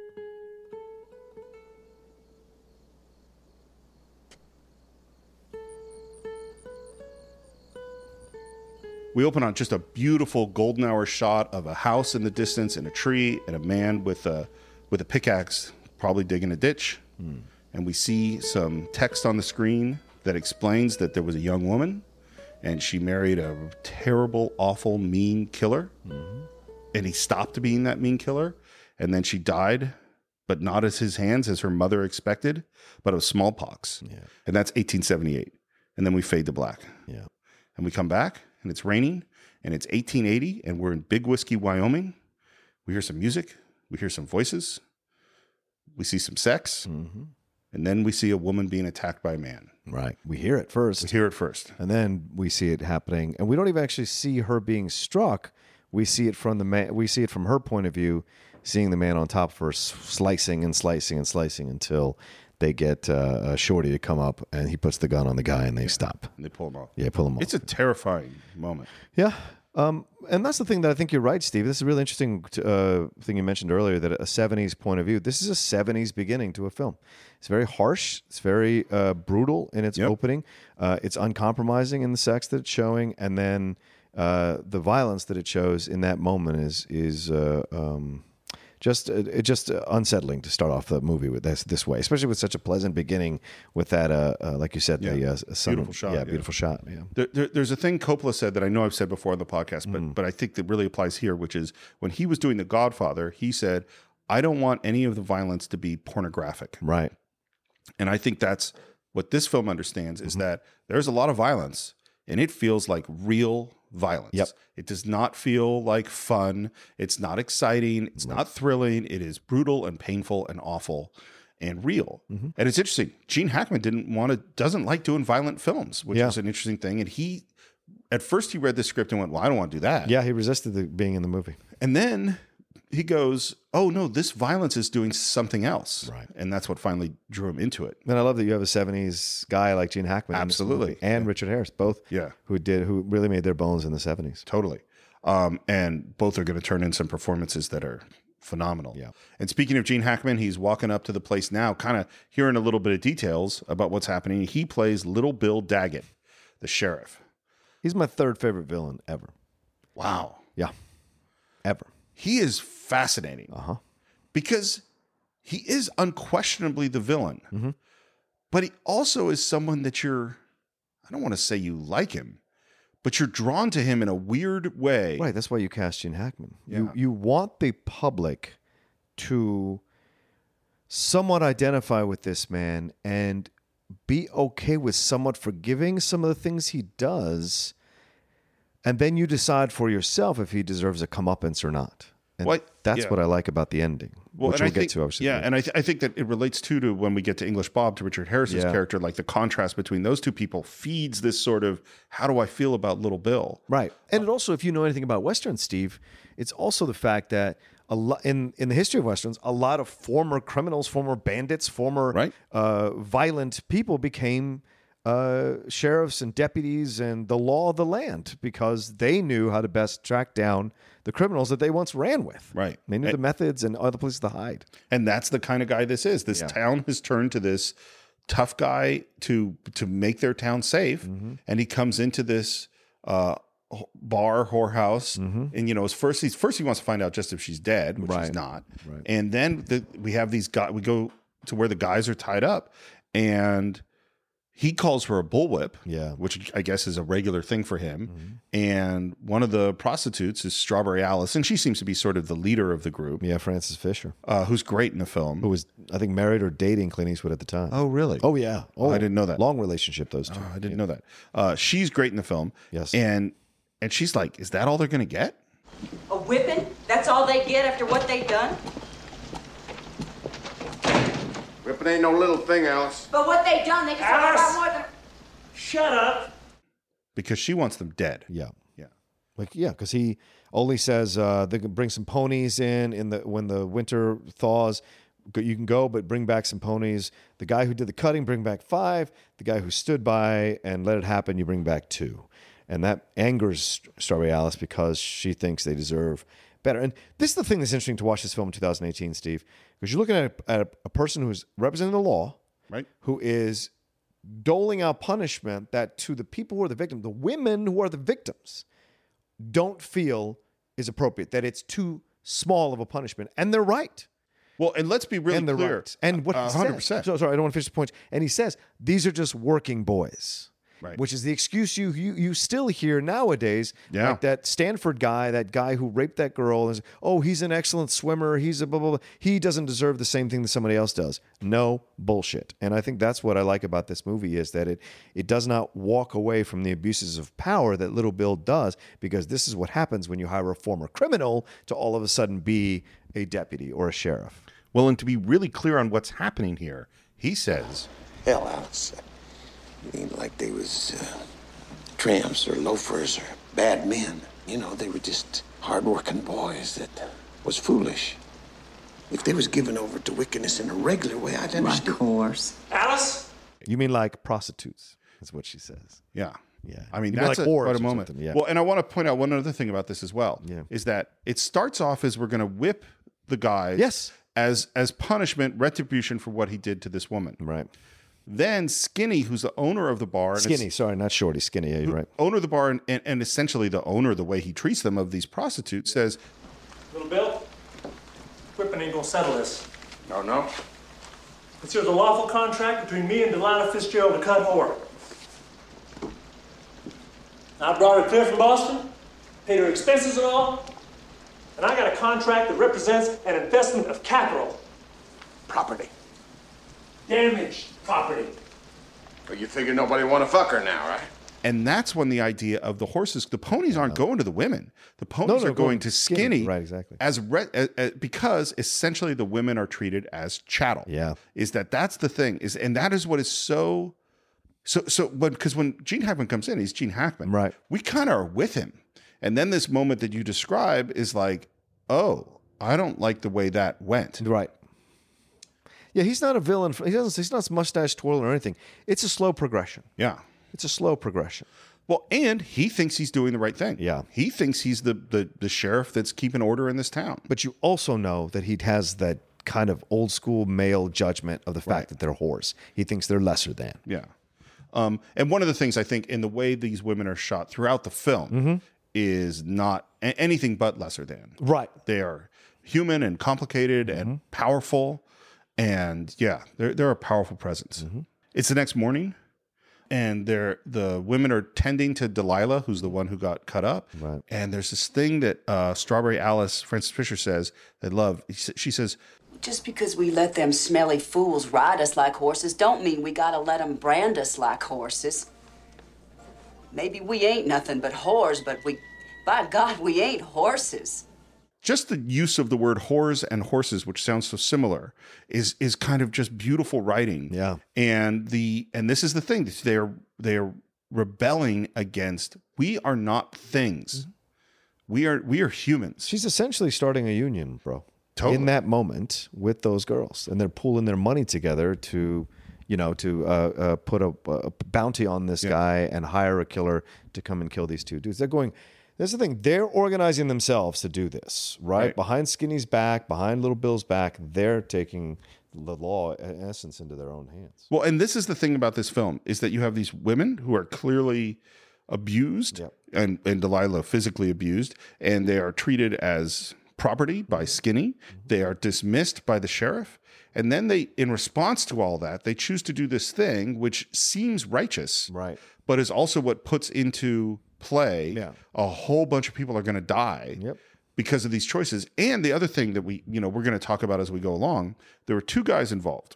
We open on just a beautiful golden hour shot of a house in the distance and a tree and a man with a with a pickaxe, probably digging a ditch. Mm. And we see some text on the screen that explains that there was a young woman and she married a terrible, awful, mean killer. Mm-hmm. And he stopped being that mean killer. And then she died, but not as his hands, as her mother expected, but of smallpox. Yeah. And that's eighteen seventy-eight. And then we fade to black. Yeah. And we come back and it's raining and it's eighteen eighty and we're in Big Whiskey, Wyoming. We hear some music. We hear some voices. We see some sex. Mm-hmm. And then we see a woman being attacked by a man. Right. We hear it first. We hear it first. And then we see it happening. And we don't even actually see her being struck. We see it from the man. We see it from her point of view, seeing the man on top of her, slicing and slicing and slicing until they get uh, Shorty to come up and he puts the gun on the guy and they yeah. stop. And they pull him off. Yeah, pull him off. It's a terrifying moment. Yeah. Um, and that's the thing that I think you're right, Steve. This is a really interesting uh, thing you mentioned earlier, that a seventies point of view. This is a seventies beginning to a film. It's very harsh. It's very uh, brutal in its yep. opening. Uh, it's uncompromising in the sex that it's showing. And then uh, the violence that it shows in that moment is is uh, um, just uh, it just uh, unsettling to start off the movie with this this way, especially with such a pleasant beginning with that, uh, uh, like you said, yeah. the uh, sun, beautiful shot. Yeah, yeah. beautiful shot. Yeah. There, there, there's a thing Coppola said that I know I've said before on the podcast, but mm. but I think that really applies here, which is when he was doing The Godfather, he said, I don't want any of the violence to be pornographic. Right. And I think that's what this film understands is mm-hmm. that there's a lot of violence and it feels like real violence. Yep. It does not feel like fun. It's not exciting. It's right. not thrilling. It is brutal and painful and awful and real. Mm-hmm. And it's interesting. Gene Hackman didn't want to, doesn't like doing violent films, which yeah. is an interesting thing. And he, at first he read the script and went, well, I don't want to do that. Yeah. He resisted the, being in the movie. And then he goes, oh no, this violence is doing something else. Right. And that's what finally drew him into it. And I love that you have a seventies guy like Gene Hackman. Absolutely. And yeah. Richard Harris, both yeah. who did, who really made their bones in the seventies. Totally. Um, and both are going to turn in some performances that are phenomenal. Yeah. And speaking of Gene Hackman, he's walking up to the place now, kind of hearing a little bit of details about what's happening. He plays Little Bill Daggett, the sheriff. He's my third favorite villain ever. Wow. Yeah. Ever. He is fascinating. Uh-huh. Because he is unquestionably the villain. Mm-hmm. But he also is someone that you're, I don't want to say you like him, but you're drawn to him in a weird way. Right. That's why you cast Gene Hackman. Yeah. You you want the public to somewhat identify with this man and be okay with somewhat forgiving some of the things he does. And then you decide for yourself if he deserves a comeuppance or not. And well, that's yeah. what I like about the ending, well, which we'll I get think, to, obviously. Yeah, and I, th- I think that it relates too to when we get to English Bob, to Richard Harris's yeah. character, like the contrast between those two people feeds this sort of, how do I feel about Little Bill? Right. And it also, if you know anything about Westerns, Steve, it's also the fact that a lot in, in the history of Westerns, a lot of former criminals, former bandits, former right. uh, violent people became uh, sheriffs and deputies and the law of the land because they knew how to best track down the criminals that they once ran with. Right. They knew and, the methods and other places to hide. And that's the kind of guy this is. This yeah. town has turned to this tough guy to to make their town safe. Mm-hmm. And he comes into this uh, bar, whorehouse. Mm-hmm. And, you know, first, he's, first he wants to find out just if she's dead, which right. she's not. Right. And then the, we have these guys, we go to where the guys are tied up. And he calls her a bullwhip, Yeah. which I guess is a regular thing for him. Mm-hmm. And one of the prostitutes is Strawberry Alice, and she seems to be sort of the leader of the group. Yeah, Frances Fisher, uh, who's great in the film. who was I think married or dating Clint Eastwood at the time. Oh, really? Oh yeah. Oh, I didn't know that. Long relationship those two. Oh, I didn't know that. Uh, she's great in the film. Yes. And and she's like, is that all they're going to get? A whipping? That's all they get after what they've done? Whipping ain't no little thing, Alice. But what they've done, they can talk Alice! about more than... Shut up. Because she wants them dead. Yeah. Yeah. Like yeah, because he only says uh, they can bring some ponies in in the when the winter thaws. Go- You can go, but bring back some ponies. The guy who did the cutting, bring back five. The guy who stood by and let it happen, you bring back two. And that angers Strawberry Alice because she thinks they deserve better. And this is the thing that's interesting to watch this film in two thousand eighteen, Steve, because you're looking at a, at a person who's representing the law, Right. who is doling out punishment that to the people who are the victims, the women who are the victims, don't feel is appropriate, that it's too small of a punishment. And they're right. Well, and let's be really and they're clear. right. And what he Uh, says, one hundred percent. so, sorry, I don't want to finish the point. And he says, these are just working boys. Right. Which is the excuse you you you still hear nowadays. Yeah. Like that Stanford guy, that guy who raped that girl, is oh, he's an excellent swimmer. He's a blah, blah, blah. He doesn't deserve the same thing that somebody else does. No bullshit. And I think that's what I like about this movie is that it it does not walk away from the abuses of power that Little Bill does, because this is what happens when you hire a former criminal to all of a sudden be a deputy or a sheriff. Well, and to be really clear on what's happening here, he says, Hell, Alice. It ain't like they was uh, tramps or loafers or bad men. You know, they were just hard-working boys that was foolish. If they was given over to wickedness in a regular way, I'd understand. Of course. Alice? You mean like prostitutes? That's what she says. yeah. Yeah. I mean, You mean that's like a, whores quite a or moment. something, yeah. Well, and I want to point out one other thing about this as well, Yeah. is that it starts off as we're going to whip the guys Yes. as as punishment, retribution for what he did to this woman. Right. Then Skinny, who's the owner of the bar, and Skinny, it's- sorry, not Shorty. Skinny, yeah, you're right. owner of the bar, and, and, and essentially the owner, the way he treats them of these prostitutes, says, Little Bill, whipping ain't gonna settle this. No, no. It's here the lawful contract between me and Delilah Fitzgerald to cut whore. I brought her clear from Boston, paid her expenses and all, and I got a contract that represents an investment of capital. Property. Damaged property. Well, you figure nobody want to fuck her now, right? and that's when the idea of the horses, the ponies aren't going to the women. The ponies no, are going to Skinny, Skinny. Right, exactly. As, re- as, as because essentially the women are treated as chattel. Yeah, is that that's the thing is, and that is what is so, so so. But because when Gene Hackman comes in, he's Gene Hackman, right? We kind of are with him, and then this moment that you describe is like, oh, I don't like the way that went, right? Yeah, he's not a villain. He doesn't. He's not mustache twirling or anything. It's a slow progression. Yeah, it's a slow progression. Well, and he thinks he's doing the right thing. Yeah, he thinks he's the the, the sheriff that's keeping order in this town. But you also know that he has that kind of old school male judgment of the fact Right. that they're whores. He thinks they're lesser than. Yeah. Um, and one of the things I think in the way these women are shot throughout the film Mm-hmm. is not a- anything but lesser than. Right. They are human and complicated Mm-hmm. and powerful. And yeah, they're, they're a powerful presence. Mm-hmm. It's the next morning. And they're the women are tending to Delilah, who's the one who got cut up. Right. And there's this thing that uh, Strawberry Alice, Frances Fisher says, they love. She says, Just because we let them smelly fools ride us like horses don't mean we gotta let them brand us like horses. Maybe we ain't nothing but whores, but we, by God, we ain't horses. just the use of the word whores and horses, which sounds so similar, is is kind of just beautiful writing. Yeah. And the and this is the thing. They're they're rebelling against we are not things. We are we are humans. She's essentially starting a union, bro. Totally. In that moment with those girls, and they're pooling their money together to, you know, to uh, uh, put a, a bounty on this Yeah. guy and hire a killer to come and kill these two dudes. They're going. That's the thing. They're organizing themselves to do this, right? Right. Behind Skinny's back, behind Little Bill's back, they're taking the law, in essence, into their own hands. Well, and this is the thing about this film is that you have these women who are clearly abused Yep. and, and Delilah physically abused, and they are treated as property by Skinny. They are dismissed by the sheriff. And then they, in response to all that, they choose to do this thing which seems righteous, right? But is also what puts into play Yeah. a whole bunch of people are going to die Yep. because of these choices. And the other thing that we, you know, we're going to talk about as we go along, there were two guys involved.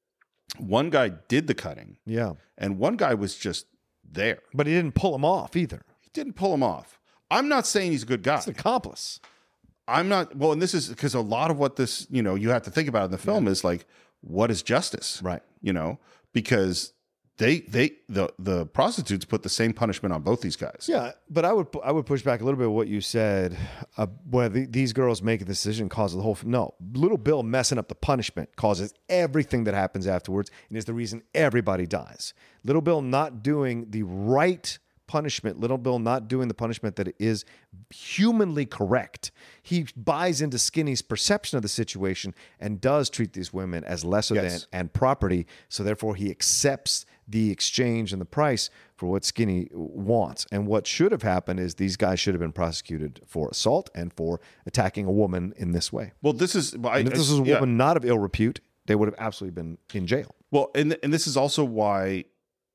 One guy did the cutting, Yeah. and one guy was just there. But he didn't pull him off either. He didn't pull him off. I'm not saying he's a good guy. He's an accomplice. I'm not. Well, and this is because a lot of what this, you know, you have to think about in the film is like, what is justice? Right. You know, because they, they, the, the prostitutes put the same punishment on both these guys. Yeah, but I would I would push back a little bit what you said. Uh, where the, these girls make a decision causes the whole. No, Little Bill messing up the punishment causes everything that happens afterwards, and is the reason everybody dies. Little Bill not doing the right punishment, Little Bill not doing the punishment that is humanly correct. He buys into Skinny's perception of the situation and does treat these women as lesser Yes. than and property. So therefore, he accepts the exchange and the price for what Skinny wants. And what should have happened is these guys should have been prosecuted for assault and for attacking a woman in this way. Well, this is. Well, I, And if this was a yeah. woman not of ill repute, they would have absolutely been in jail. Well, and and this is also why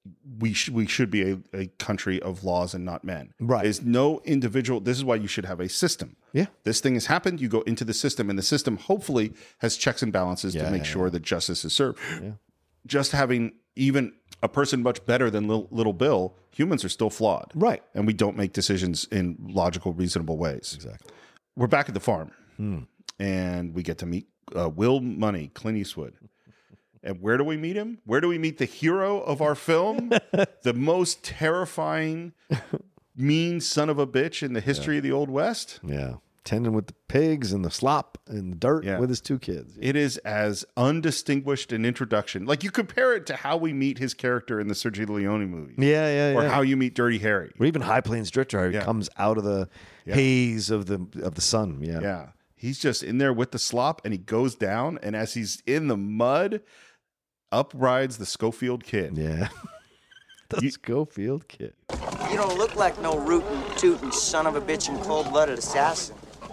we sh- we should be a, a country of laws and not men. Right. There's no individual. This is why you should have a system. Yeah. This thing has happened. You go into the system, and the system hopefully has checks and balances Yeah, to make yeah, sure that justice is served. Yeah. Just having even a person much better than Little, Little Bill, humans are still flawed. Right. And we don't make decisions in logical, reasonable ways. Exactly. We're back at the farm, Hmm. and we get to meet uh, Will Money, Clint Eastwood. And where do we meet him? Where do we meet the hero of our film? The most terrifying, mean son of a bitch in the history of the Old West? Yeah. Tending with the pigs and the slop and the dirt Yeah. with his two kids. It is as undistinguished an introduction. Like you compare it to how we meet his character in the Sergio Leone movies. Yeah, yeah, Or yeah. how you meet Dirty Harry. Or even High Plains Drifter, how he Yeah. comes out of the Yeah. haze of the of the sun. Yeah. Yeah. He's just in there with the slop and he goes down. And as he's in the mud, up rides the Schofield Kid. Yeah. the Schofield Kid. You don't look like no rootin', tootin' son of a bitch and cold-blooded assassin.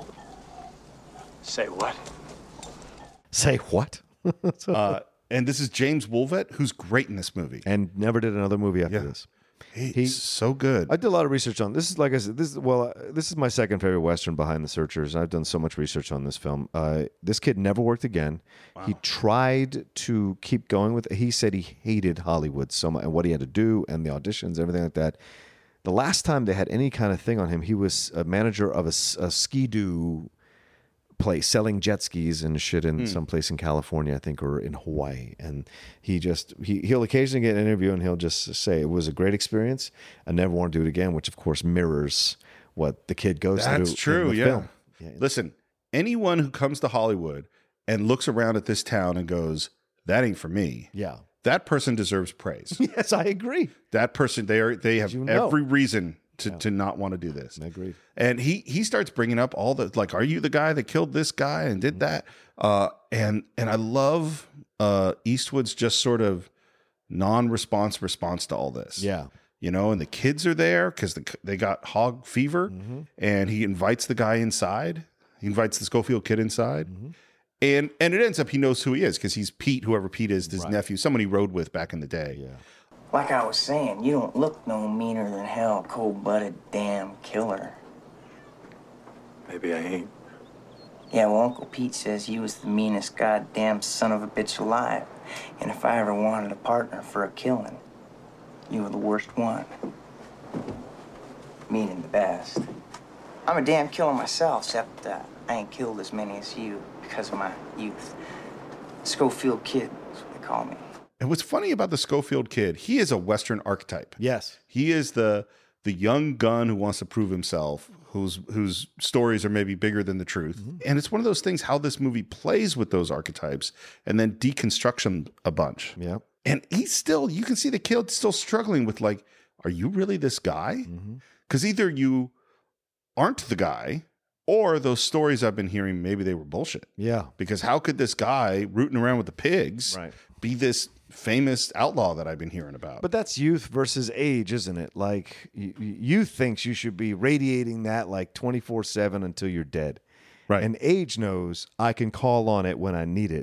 Say what? Say what? uh, and this is James Woolvett, who's great in this movie. And never did another movie after Yeah. this. He's He- so good. I did a lot of research on this. Is like I said, this is well, uh, this is my second favorite Western behind the Searchers. I've done so much research on this film. Uh, this kid never worked again. He tried to keep going with it. He said he hated Hollywood so much and what he had to do and the auditions, everything like that. The last time they had any kind of thing on him, he was a manager of a, s- a ski-doo place selling jet skis and shit in Hmm. some place in California, I think, or in Hawaii. And he just he he'll occasionally get an interview and he'll just say it was a great experience. I never want to do it again, which of course mirrors what the kid goes That's through. true. in the Yeah. film. Listen, anyone who comes to Hollywood and looks around at this town and goes, "That ain't for me." Yeah. That person deserves praise. Yes, I agree. That person, they are they have You know. every reason to, to not want to do this. I agree. And he he starts bringing up all the like, are you the guy that killed this guy and did that? Uh, and and I love uh, Eastwood's just sort of non-response response to all this. Yeah. You know, and the kids are there because the, they got hog fever, Mm-hmm. and he invites the guy inside. He invites the Schofield Kid inside, Mm-hmm. and and it ends up he knows who he is because he's Pete, whoever Pete is, his nephew, someone he rode with back in the day. Yeah. Like I was saying, you don't look no meaner than hell, cold-blooded damn killer. Maybe I ain't. Yeah, well, Uncle Pete says you was the meanest goddamn son of a bitch alive. And if I ever wanted a partner for a killing, you were the worst one. Meaning the best. I'm a damn killer myself, except that I ain't killed as many as you because of my youth. Schofield Kid is what they call me. And what's funny about the Schofield Kid, he is a Western archetype. Yes. He is the the young gun who wants to prove himself, whose whose stories are maybe bigger than the truth. Mm-hmm. And it's one of those things how this movie plays with those archetypes and then deconstructs them a bunch. Yeah. And he's still, you can see the kid still struggling with like, are you really this guy? Because either you aren't the guy, or those stories I've been hearing, maybe they were bullshit. Yeah. Because how could this guy rooting around with the pigs Right. be this famous outlaw that I've been hearing about? But that's youth versus age, isn't it? Like y- y- youth thinks you should be radiating that like twenty-four seven until you're dead. Right. And age knows I can call on it when I need it,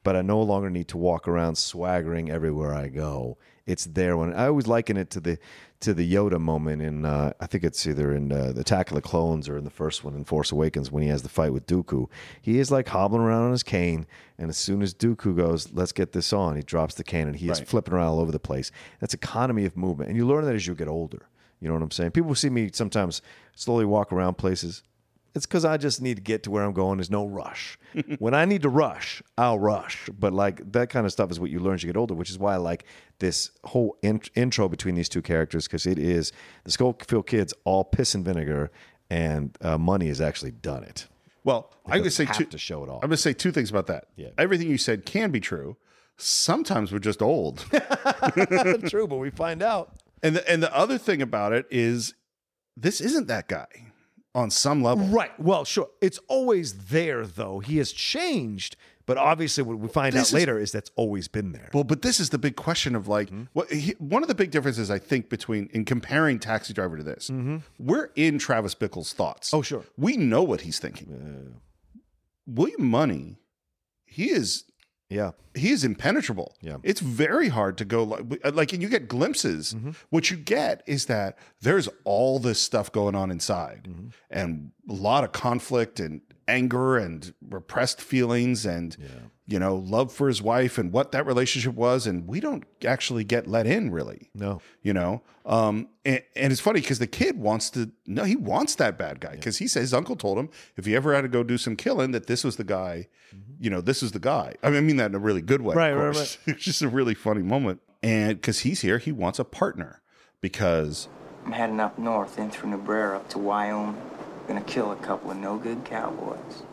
but I no longer need to walk around swaggering everywhere I go. It's there when I always liken it to the to the Yoda moment in uh, I think it's either in uh, the Attack of the Clones or in the first one in Force Awakens when he has the fight with Dooku. He is like hobbling around on his cane, and as soon as Dooku goes, "Let's get this on," he drops the cane and he is Right. flipping around all over the place. That's economy of movement, and you learn that as you get older. You know what I'm saying? People see me sometimes slowly walk around places. It's because I just need to get to where I'm going. There's no rush. When I need to rush, I'll rush. But like that kind of stuff is what you learn as you get older, which is why I like this whole in- intro between these two characters, because it is the Schofield kids all piss and vinegar, and uh, Money has actually done it. Well, I'm going to Because say have two, to show it off. I'm going to say two things about that. Yeah. Everything you said can be true. Sometimes we're just old. True, but we find out. And the, and the other thing about it is this isn't that guy on some level. Right. Well, sure. It's always there, though. He has changed, but obviously what we find This out is- later is that's always been there. Well, but this is the big question of like, Mm-hmm. what he, one of the big differences I think between in comparing Taxi Driver to this, we're in Travis Bickle's thoughts. Mm-hmm. Oh, sure. We know what he's thinking. William Money, he is Yeah. he is impenetrable. Yeah. It's very hard to go like, like and you get glimpses. Mm-hmm. What you get is that there's all this stuff going on inside Mm-hmm. and a lot of conflict and anger and repressed feelings and you know, love for his wife and what that relationship was, and we don't actually get let in really. No. You know? Um and, and it's funny because the kid wants to no, he wants that bad guy because he says his uncle told him if he ever had to go do some killing that this was the guy. You know, this is the guy. I mean, I mean that in a really good way. Right, of right, course. It's just a really funny moment. And because he's here, he wants a partner because I'm heading up north in through Newbrayer up to Wyoming. Gonna kill a couple of no-good cowboys.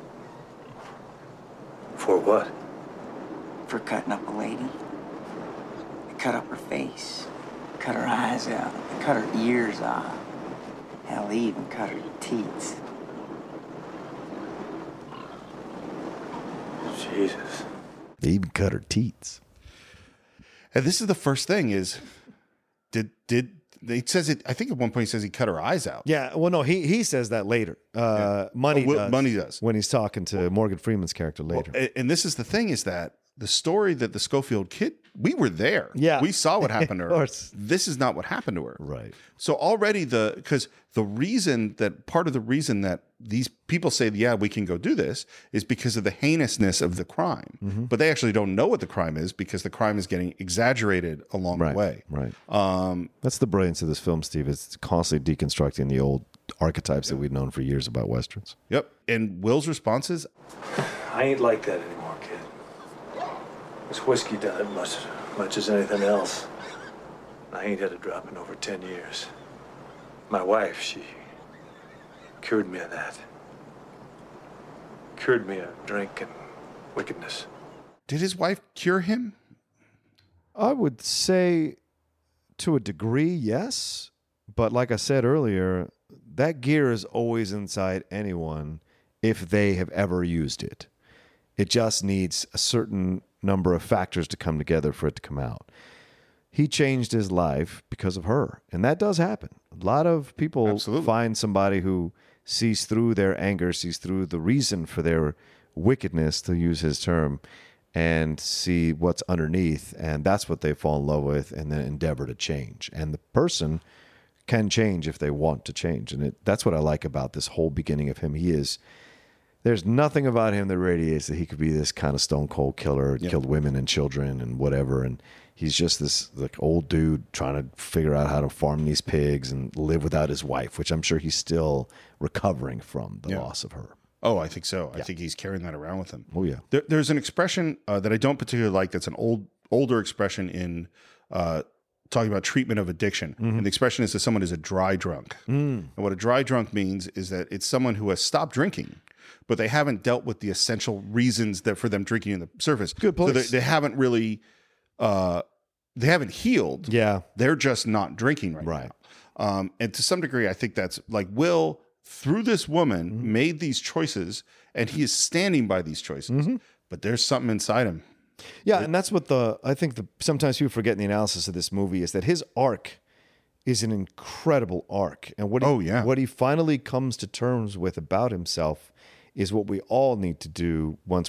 For what? For cutting up a lady. They cut up her face. Cut her eyes out. They cut her ears off. Hell, they even cut her teeth. Jesus. They even cut her teats. and this is the first thing is did did it says it I think at one point he says he cut her eyes out. Yeah. Well, no, he he says that later. Uh, Money Oh, Will- does. Money does. When he's talking to Morgan Freeman's character later. Well, and this is the thing is that the story that the Schofield kid, we were there. Yeah. We saw what happened to Of her. course. This is not what happened to her. Right. So already the, because the reason that, part of the reason that these people say, yeah, we can go do this is because of the heinousness of the crime. Mm-hmm. But they actually don't know what the crime is because the crime is getting exaggerated along Right. the way. Right. Um, That's the brilliance of this film, Steve. It's constantly deconstructing the old archetypes that we've known for years about Westerns. Yep. And Will's response is, I ain't like that anymore, kid. This whiskey done it much, much as anything else. I ain't had a drop in over ten years. My wife, she cured me of that. Cured me of drink and wickedness. did his wife cure him? I would say to a degree, yes. But like I said earlier, that gear is always inside anyone if they have ever used it. It just needs a certain number of factors to come together for it to come out. He changed his life because of her. And that does happen. A lot of people Absolutely. find somebody who sees through their anger, sees through the reason for their wickedness, to use his term, and see what's underneath. And that's what they fall in love with and then endeavor to change. And the person can change if they want to change. And it, that's what I like about this whole beginning of him. He is... There's nothing about him that radiates that he could be this kind of stone cold killer, Yeah. killed women and children and whatever. And he's just this like old dude trying to figure out how to farm these pigs and live without his wife, which I'm sure he's still recovering from the Yeah. loss of her. Oh, I think so. I think he's carrying that around with him. Oh yeah. There, there's an expression uh, that I don't particularly like. That's an old, older expression in uh, talking about treatment of addiction. And the expression is that someone is a dry drunk. And what a dry drunk means is that it's someone who has stopped drinking, but they haven't dealt with the essential reasons that for them drinking in the surface. Good So they, place. they haven't really, uh, they haven't healed. Yeah. They're just not drinking right, Right. now. Um, and to some degree, I think that's like Will, through this woman, Mm-hmm. made these choices, and he is standing by these choices. Mm-hmm. But there's something inside him. Yeah, and that's what the I think the sometimes people forget in the analysis of this movie is that his arc is an incredible arc. And what he, Oh, yeah. what he finally comes to terms with about himself is what we all need to do once we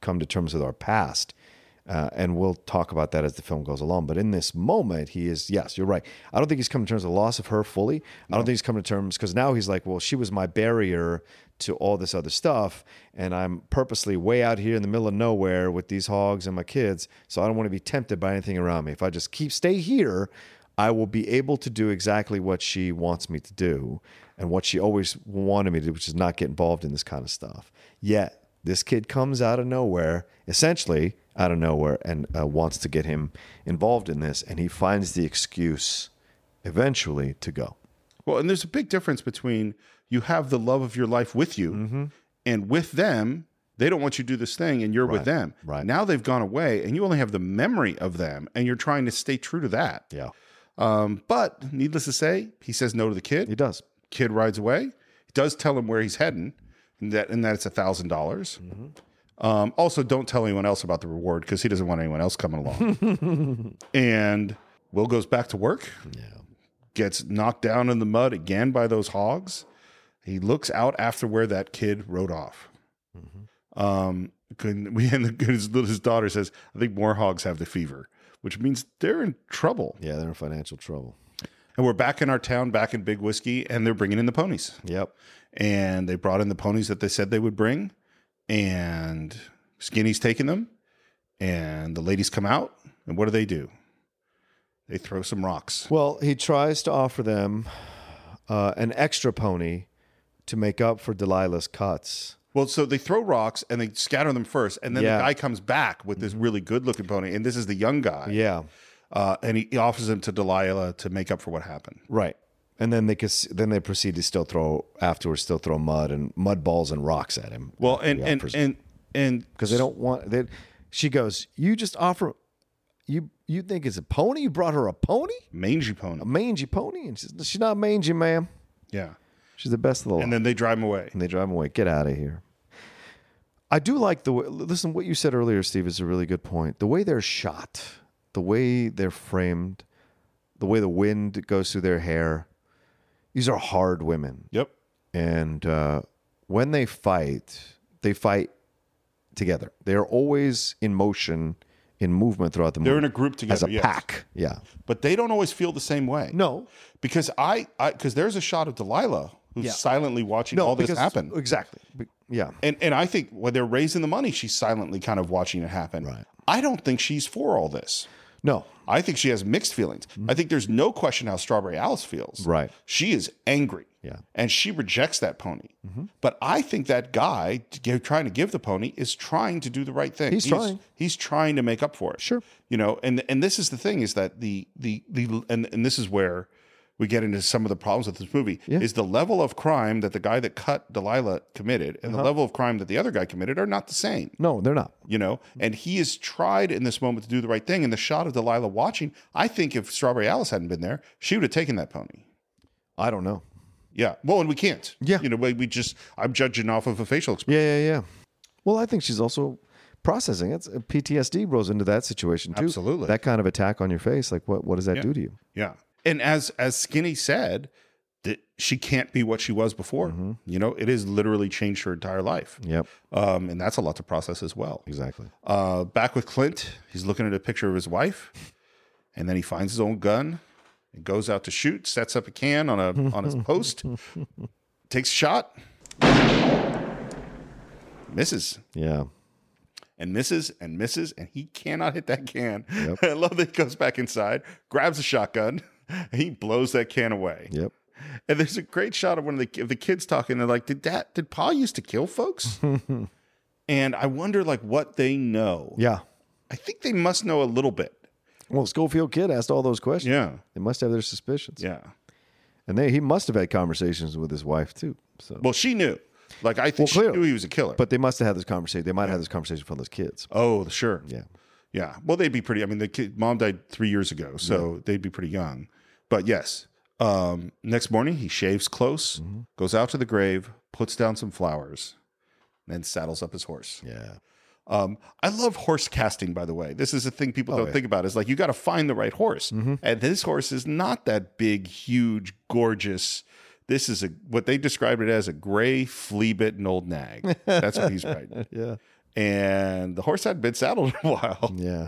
come to terms with our past. Uh, and we'll talk about that as the film goes along. But in this moment, he is, yes, you're right. I don't think he's come to terms with the loss of her fully. No. I don't think he's come to terms, because now he's like, well, she was my barrier to all this other stuff. And I'm purposely way out here in the middle of nowhere with these hogs and my kids. So I don't want to be tempted by anything around me. If I just keep, stay here, I will be able to do exactly what she wants me to do and what she always wanted me to do, which is not get involved in this kind of stuff. Yet, this kid comes out of nowhere, essentially out of nowhere, and uh, wants to get him involved in this. And he finds the excuse eventually to go. Well, and there's a big difference between you have the love of your life with you, mm-hmm. and with them, they don't want you to do this thing, and you're Right. with them. Right. Now they've gone away, and you only have the memory of them, and you're trying to stay true to that. Yeah. Um, but needless to say, he says no to the kid. He does. Kid rides away. He does tell him where he's heading, and that and that it's a thousand dollars. Um, also, don't tell anyone else about the reward, because he doesn't want anyone else coming along. And Will goes back to work. Yeah. Gets knocked down in the mud again by those hogs. He looks out after where that kid rode off. Mm-hmm. Um, couldn't- we and the, his, his daughter says, "I think more hogs have the fever," which means they're in trouble. Yeah, they're in financial trouble. And we're back in our town, back in Big Whiskey, and they're bringing in the ponies. Yep. And they brought in the ponies that they said they would bring, and Skinny's taking them, and the ladies come out, and what do they do? They throw some rocks. Well, he tries to offer them uh, an extra pony to make up for Delilah's cuts. Well, so they throw rocks and they scatter them first, and then Yeah. the guy comes back with this really good-looking pony, and this is the young guy. Yeah. Uh, and he, he offers him to Delilah to make up for what happened. Right. And then they could, then they proceed to still throw afterwards, still throw mud and mud balls and rocks at him. Well, and He and offers- and and because they don't want they, she goes, you just offer you you think it's a pony? You brought her a pony, mangy pony, a mangy pony, and she's, she's not mangy, ma'am. Yeah, she's the best of the lot. And then they drive him away. And they drive him away. Get out of here. I do like the way. Listen, what you said earlier, Steve, is a really good point. The way they're shot, the way they're framed, the way the wind goes through their hair. These are hard women. Yep. And uh, when they fight, they fight together. They are always in motion, in movement throughout the movie. They're in a group together as a yes. pack. Yeah. But they don't always feel the same way. No. Because I, I because there's a shot of Delilah who's Yeah. silently watching No, all this because- happen. Exactly. Be- Yeah. And and I think when they're raising the money, she's silently kind of watching it happen. Right. I don't think she's for all this. No. I think she has mixed feelings. I think there's no question how Strawberry Alice feels. Right. She is angry. Yeah. And she rejects that pony. But I think that guy to give, trying to give the pony is trying to do the right thing. He's trying. He's trying to make up for it. Sure. You know, and and this is the thing is that the the the and, and this is where we get into some of the problems with this movie Yeah. is the level of crime that the guy that cut Delilah committed and the Uh-huh. level of crime that the other guy committed are not the same. No, they're not. You know, and he has tried in this moment to do the right thing. And the shot of Delilah watching, I think if Strawberry Alice hadn't been there, she would have taken that pony. I don't know. Yeah. Well, and we can't. Yeah. You know, we, we just, I'm judging off of a facial expression. Yeah, yeah, yeah. Well, I think she's also processing. It's P T S D rolls into that situation too. Absolutely. That kind of attack on your face, like what? What does that Yeah. do to you? Yeah. And as as Skinny said, that she can't be what she was before. Mm-hmm. You know, it has literally changed her entire life. Yep. Um, and that's a lot to process as well. Exactly. Uh, back with Clint, he's looking at a picture of his wife, and then he finds his own gun and goes out to shoot, sets up a can on a on his post, takes a shot, misses. Yeah. And misses and misses, and he cannot hit that can. Yep. I love that he goes back inside, grabs a shotgun, and he blows that can away. Yep. And there's a great shot of one of the, of the kids talking. They're like, "Did Dad? Did Pa used to kill folks?" And I wonder, like, what they know. Yeah. I think they must know a little bit. Well, Schofield kid asked all those questions. Yeah. They must have their suspicions. Yeah. And they he must have had conversations with his wife too. So Well, she knew. Like, I think Well, she clearly. knew he was a killer. But they must have had this conversation. They might have had this conversation from those kids. Oh, sure. Yeah. Yeah. Well, they'd be pretty. I mean, the kid, mom died three years ago, so they'd be pretty young. But yes. Um, next morning, he shaves close, Mm-hmm. goes out to the grave, puts down some flowers, then saddles up his horse. Yeah. Um, I love horse casting, by the way. This is a thing people Oh, don't yeah. think about. Is like you got to find the right horse, Mhm. and this horse is not that big, huge, gorgeous. This is a what they described it as a gray, flea-bitten old nag. That's what he's riding. Yeah. and the horse hadn't been saddled in a while. Yeah.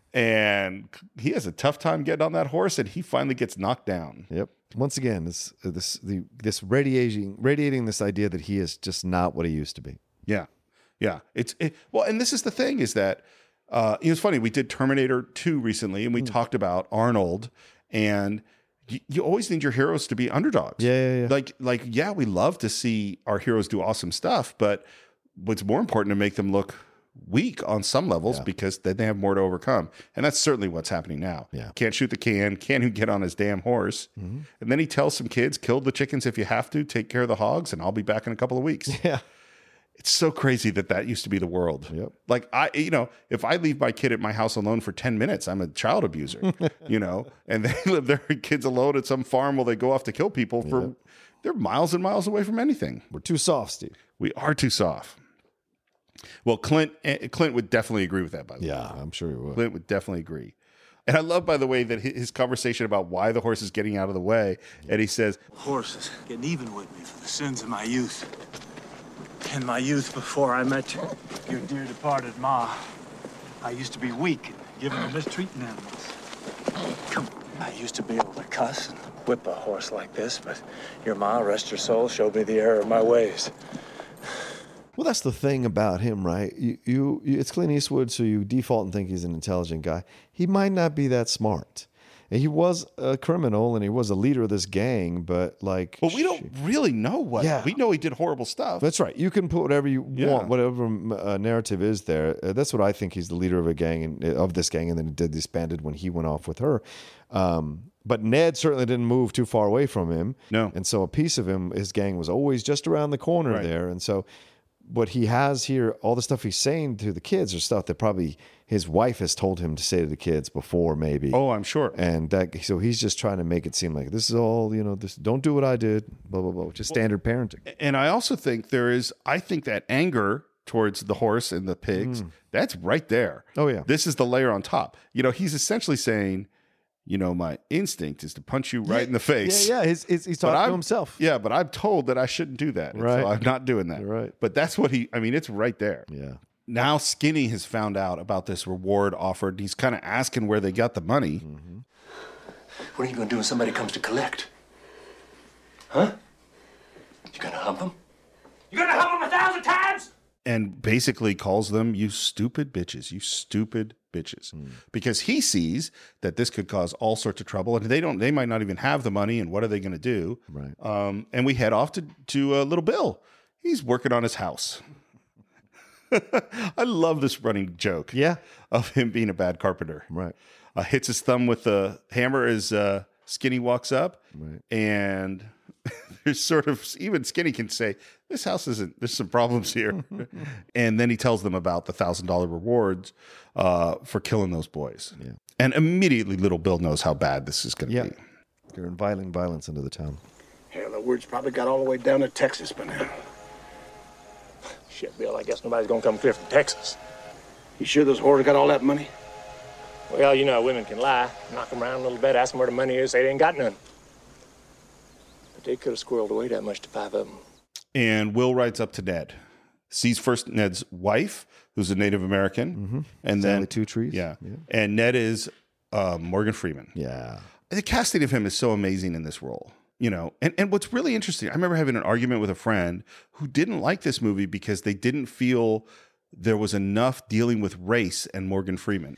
And he has a tough time getting on that horse, and he finally gets knocked down. Yep. Once again, this this the this radiating radiating this idea that he is just not what he used to be. Yeah. Yeah. It's it, well, and this is the thing is that uh, it was funny. We did Terminator two recently, and we mm. talked about Arnold, and you, you always need your heroes to be underdogs. Yeah, yeah, yeah. Like, like, yeah, we love to see our heroes do awesome stuff, but what's more important to make them look weak on some levels yeah. because then they have more to overcome. And that's certainly what's happening now. Yeah. Can't shoot the can, can't even get on his damn horse. Mm-hmm. And then he tells some kids, kill the chickens if you have to, take care of the hogs, and I'll be back in a couple of weeks. Yeah. It's so crazy that that used to be the world. Yep. Like I, you know, if I leave my kid at my house alone for ten minutes, I'm a child abuser, you know, and they live their kids alone at some farm while they go off to kill people for, yep. they're miles and miles away from anything. We're too soft, Steve. We are too soft. Well, Clint, Clint would definitely agree with that, by the yeah, way. Yeah, I'm sure he would. Clint would definitely agree. And I love, by the way, that his conversation about why the horse is getting out of the way. And he says, the horse is getting even with me for the sins of my youth. In my youth, before I met your, your dear departed ma, I used to be weak and given to mistreating animals. Come on. I used to be able to cuss and whip a horse like this, but your ma, rest her soul, showed me the error of my ways. Well, that's the thing about him, right? You, you, you, it's Clint Eastwood, so you default and think he's an intelligent guy. He might not be that smart. And he was a criminal and he was a leader of this gang, but like, well, we don't really know what. Yeah. We know he did horrible stuff. That's right. You can put whatever you Yeah. want, whatever uh, narrative is there. Uh, that's what I think. He's the leader of a gang and uh, of this gang, and then it did disbanded when he went off with her. Um, but Ned certainly didn't move too far away from him. No. And so a piece of him, his gang was always just around the corner Right. there. And so what he has here, all the stuff he's saying to the kids are stuff that probably his wife has told him to say to the kids before, maybe. Oh, I'm sure. And that, so he's just trying to make it seem like this is all, you know, this, don't do what I did, blah, blah, blah, which is standard well, parenting. And I also think there is, I think that anger towards the horse and the pigs, mm. that's right there. Oh, yeah. This is the layer on top. You know, he's essentially saying, you know, my instinct is to punch you right yeah, in the face. Yeah, yeah. He's, he's, he's talking to himself. Yeah, but I'm told that I shouldn't do that. And right. So I'm not doing that. You're right. But that's what he, I mean, it's right there. Yeah. Now Skinny has found out about this reward offered. He's kind of asking where they got the money. Mm-hmm. What are you going to do when somebody comes to collect? Huh? You going to hump them? You gonna hump them a thousand times? And basically calls them, you stupid bitches, you stupid bitches. Mm. Because he sees that this could cause all sorts of trouble, and they don't, they might not even have the money, and what are they going to do? Right. Um, and we head off to, to uh, Little Bill. He's working on his house. I love this running joke. Yeah. Of him being a bad carpenter. Right. Uh, hits his thumb with the hammer as uh, Skinny walks up. Right. And there's sort of, even Skinny can say, this house isn't, there's some problems here. And then he tells them about the one thousand dollars rewards uh, for killing those boys. Yeah. And immediately Little Bill knows how bad this is going to yeah. be. They're inviting violence into the town. Hell, the word's probably got all the way down to Texas by now. Shit, Bill, I guess nobody's gonna come clear from Texas. You sure those whores got all that money? Well, you know how women can lie. Knock them around a little bit, ask them where the money is, say they ain't got none. But they could have squirreled away that much to five of them. And Will rides up to Ned. Sees first Ned's wife, who's a Native American. Mm-hmm. And Stanley then Two Trees. Yeah. yeah. And Ned is uh, Morgan Freeman. Yeah. The casting of him is so amazing in this role. You know, and, and what's really interesting, I remember having an argument with a friend who didn't like this movie because they didn't feel there was enough dealing with race and Morgan Freeman.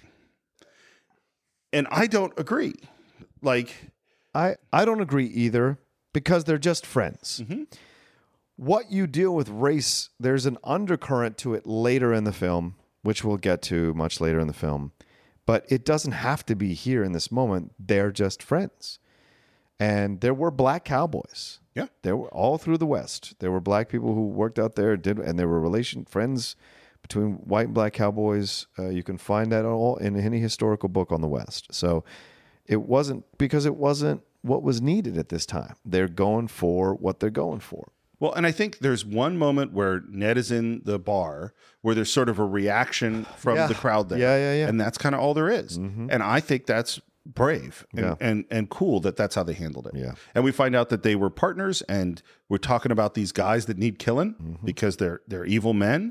And I don't agree. Like, I, I don't agree either because they're just friends. Mm-hmm. What you deal with race, there's an undercurrent to it later in the film, which we'll get to much later in the film. But it doesn't have to be here in this moment. They're just friends. And there were black cowboys. Yeah. There were all through the West. There were black people who worked out there, did, and there were relation friends between white and black cowboys. Uh, you can find that all in any historical book on the West. So it wasn't because it wasn't what was needed at this time. They're going for what they're going for. Well, and I think there's one moment where Ned is in the bar where there's sort of a reaction from Yeah. the crowd there. Yeah, yeah, yeah. And that's kind of all there is. Mm-hmm. And I think that's brave and, Yeah. and and cool that that's how they handled it. Yeah. And we find out that they were partners, and we're talking about these guys that need killing Mm-hmm. because they're they're evil men.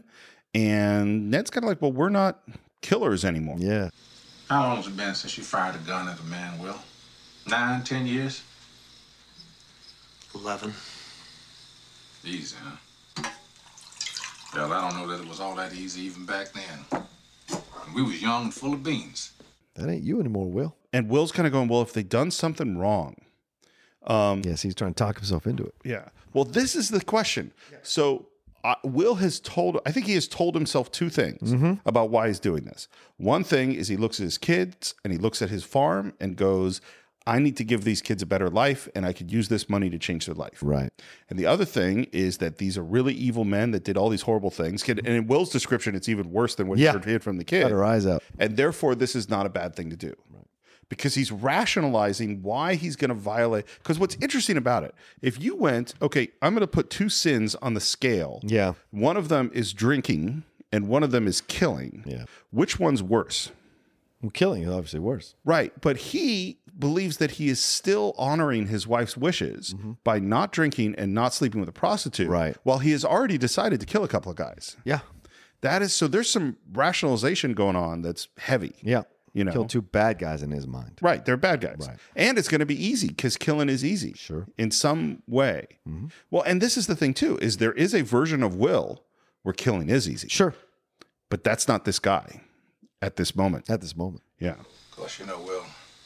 And Ned's kind of like, well, we're not killers anymore. Yeah. How long has it been since you fired a gun at a man, Will? Nine, ten years? Eleven. Easy, huh? Well, I don't know that it was all that easy even back then. We was young and full of beans. That ain't you anymore, Will. And Will's kind of going, well, if they done something wrong. Um, yes, he's trying to talk himself into it. Yeah. Well, this is the question. So uh, Will has told, I think he has told himself two things Mm-hmm. about why he's doing this. One thing is he looks at his kids and he looks at his farm and goes, I need to give these kids a better life and I could use this money to change their life. Right. And the other thing is that these are really evil men that did all these horrible things. And in Will's description, it's even worse than what Yeah. you heard from the kid. Got her eyes out. And therefore, this is not a bad thing to do. Right. Because he's rationalizing why he's going to violate. Because what's interesting about it, if you went, okay, I'm going to put two sins on the scale. Yeah. One of them is drinking and one of them is killing. Yeah. Which one's worse? Well, killing is obviously worse. Right. But he believes that he is still honoring his wife's wishes Mm-hmm. by not drinking and not sleeping with a prostitute. Right. While he has already decided to kill a couple of guys. Yeah. That is, so there's some rationalization going on that's heavy. Yeah. You know, Killed two bad guys in his mind. right. They're bad guys. Right. And it's going to be easy because killing is easy. Sure. In some way. Mm-hmm. Well, and this is the thing too, is there is a version of Will where killing is easy. Sure. But that's not this guy at this moment. At this moment. Yeah. Of course, you know, Will,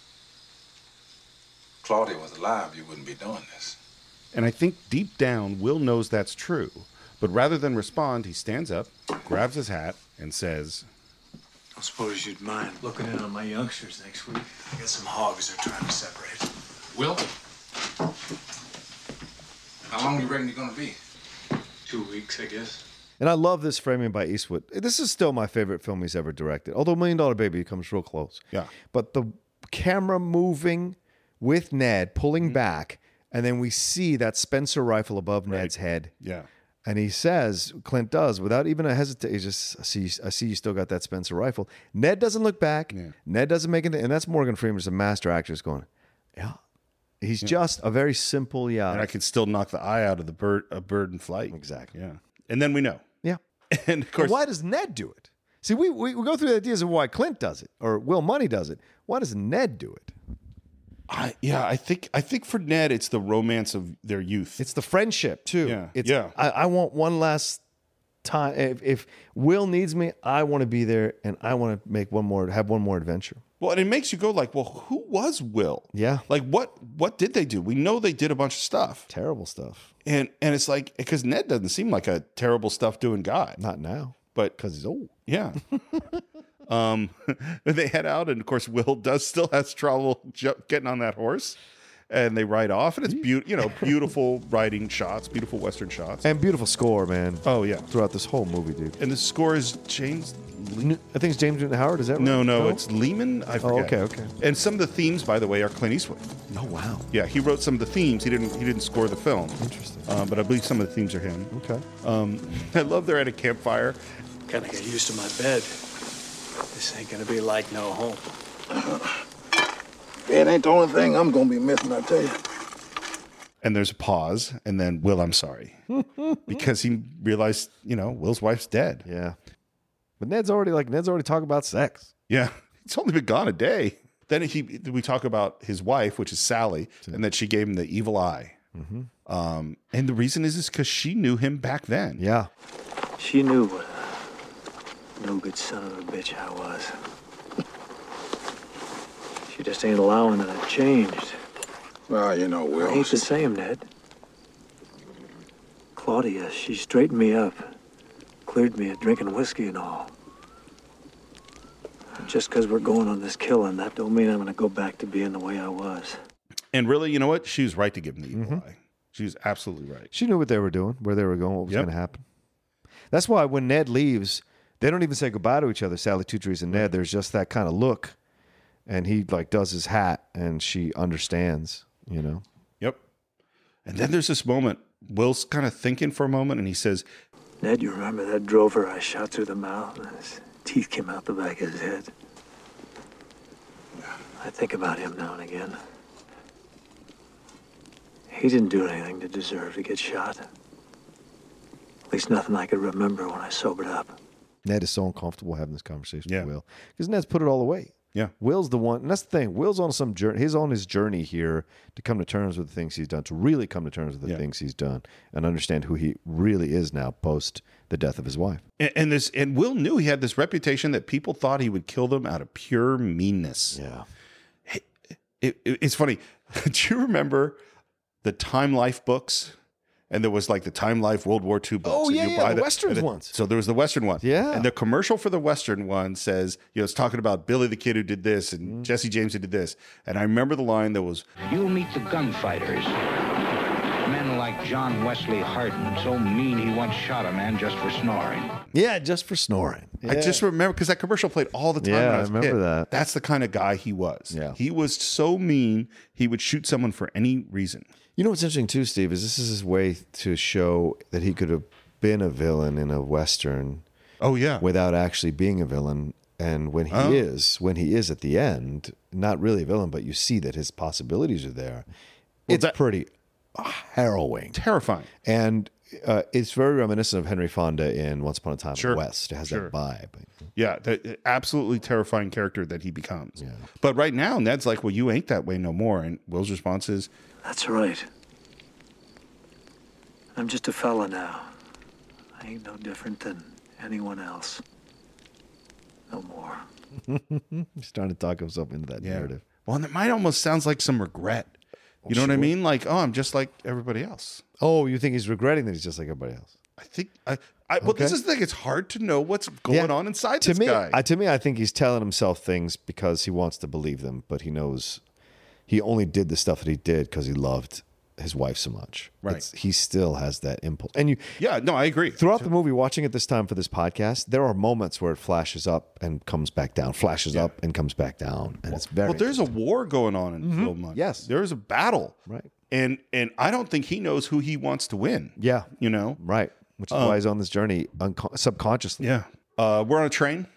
Claudia was alive, you wouldn't be doing this. And I think deep down, Will knows that's true. But rather than respond, he stands up, grabs his hat, and says, I suppose you'd mind looking in on my youngsters next week. I got some hogs they're trying to separate. Will? How long you reckon you're gonna be? Two weeks, I guess. And I love this framing by Eastwood. This is still my favorite film he's ever directed, although Million Dollar Baby comes real close. Yeah. But the camera moving with Ned, pulling back, and then we see that Spencer rifle above Ned's head. Yeah. And he says, Clint does, without even a hesitation, he just, I see, I see you still got that Spencer rifle. Ned doesn't look back. Yeah. Ned doesn't make it. And that's Morgan Freeman, just a master actor, is going, yeah. He's just a very simple, yeah. and I could still knock the eye out of the bird, a bird in flight. Exactly. Yeah. And then we know. Yeah. And of course, But why does Ned do it? See, we, we, we go through the ideas of why Clint does it or Will Money does it. Why does Ned do it? I, yeah, I think I think for Ned, it's the romance of their youth. It's the friendship too. Yeah, It's, yeah. I, I want one last time. If, if Will needs me, I want to be there, and I want to make one more, have one more adventure. Well, and it makes you go like, well, who was Will? Yeah. Like, what what did they do? We know they did a bunch of stuff, Terrible stuff. and and it's like because Ned doesn't seem like a terrible stuff doing guy, Not now, but because he's old. yeah. um, they head out, and of course, Will does still has trouble ju- getting on that horse, and they ride off, and it's beautiful, you know, beautiful riding shots, beautiful Western shots, And beautiful score, man. oh yeah, Throughout this whole movie, dude. and the score is James. I think it's James Newton Howard. Is that right? No, no, it's Lehman. I forget. Oh, okay, okay. And some of the themes, by the way, are Clint Eastwood. Oh, wow. Yeah, he wrote some of the themes. He didn't. He didn't score the film. Interesting. Um, but I believe some of the themes are him. Okay. Um, I love they're at a campfire. Kinda get used to my bed. This ain't gonna be like no home. It ain't the only thing I'm gonna be missing, I tell you. And there's a pause, and then Will, I'm sorry, because he realized, you know, Will's wife's dead. Yeah. But Ned's already like Ned's already talking about sex. Yeah, it's only been gone a day. Then he we talk about his wife, which is Sally, and that she gave him the evil eye. Mm-hmm. Um, and the reason is is because she knew him back then. Yeah. She knew what a no good son of a bitch I was. She just ain't allowing that I've changed. Well, you know, I Will. ain't the same, Ned. Claudia, she straightened me up. Cleared me of drinking whiskey and all. Just because we're going on this killing, that don't mean I'm going to go back to being the way I was. And really, you know what? She was right to give him the evil Mm-hmm. eye. She was absolutely right. She knew what they were doing, where they were going, what was Yep. going to happen. That's why when Ned leaves, they don't even say goodbye to each other, Sally Two Trees and Ned. There's just that kind of look. And he like does his hat and she understands, you know. Yep. And then there's this moment. Will's kind of thinking for a moment, and he says, Ned, you remember that drover I shot through the mouth and his teeth came out the back of his head? I think about him now and again. He didn't do anything to deserve to get shot. At least nothing I could remember when I sobered up. Ned is so uncomfortable having this conversation Yeah. with Will because Ned's put it all away. Yeah. Will's the one, and that's the thing. Will's on some journey. He's on his journey here to come to terms with the things he's done, to really come to terms with the Yeah. things he's done, and understand who he really is now post the death of his wife. And, and this, and Will knew he had this reputation that people thought he would kill them out of pure meanness. Yeah. It, it, it's funny. Do you remember the Time Life books? And there was like the Time Life World War Two books. Oh, and yeah, you yeah, buy the Westerns and ones. So there was the Western one. Yeah. And the commercial for the Western one says, you know, it's talking about Billy the Kid who did this and Jesse James who did this. And I remember the line that was, You'll meet the gunfighters. Men like John Wesley Hardin, so mean he once shot a man just for snoring. Yeah, just for snoring. I just remember because that commercial played all the time. Yeah, when I, I was a remember kid. that. That's the kind of guy he was. Yeah. He was so mean, he would shoot someone for any reason. You know what's interesting too, Steve, is this is his way to show that he could have been a villain in a Western. Oh yeah, without actually being a villain. And when he Oh. is, when he is at the end, not really a villain, but you see that his possibilities are there. Well, it's that- pretty harrowing, terrifying, and uh, it's very reminiscent of Henry Fonda in Once Upon a Time Sure. in the West. It has Sure. that vibe. Yeah, the absolutely terrifying character that he becomes. Yeah. But right now, Ned's like, well, you ain't that way no more. And Will's response is, That's right. I'm just a fella now. I ain't no different than anyone else. No more. He's trying to talk himself into that yeah. narrative. Well, and it might almost sounds like some regret. You know what I Sure. mean? Like, oh, I'm just like everybody else. Oh, you think he's regretting that he's just like everybody else? I think I. I well, this Okay. is the thing. It's hard to know what's going Yeah. on inside to this me, guy. I, to me, I think he's telling himself things because he wants to believe them, but he knows he only did the stuff that he did because he loved his wife so much. Right. It's- he still has that impulse. And you, yeah, no, I agree. throughout the movie, watching it this time for this podcast, there are moments where it flashes up and comes back down, flashes up and comes back down, and it's very. Well, there's a war going on in Mhm. Philmont. Yes. There's a battle. Right. And and I don't think he knows who he wants to win. Yeah. You know? Right. Which is Um, why he's on this journey unco- subconsciously. Yeah. Uh, we're on a train.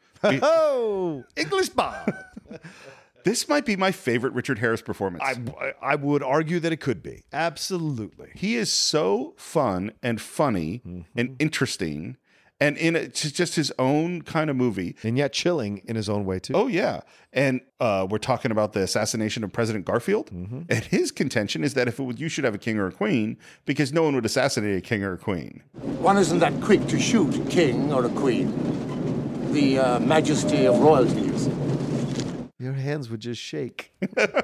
Oh, English Bob. This might be my favorite Richard Harris performance. I, I would argue that it could be. Absolutely. He is so fun and funny Mm-hmm. and interesting and in a, it's just his own kind of movie. And yet chilling in his own way, too. Oh, yeah. And uh, we're talking about the assassination of President Garfield. Mm-hmm. And his contention is that if it was, you should have a king or a queen because no one would assassinate a king or a queen. One isn't that quick to shoot a king or a queen. The uh, majesty of royalties. Your hands would just shake.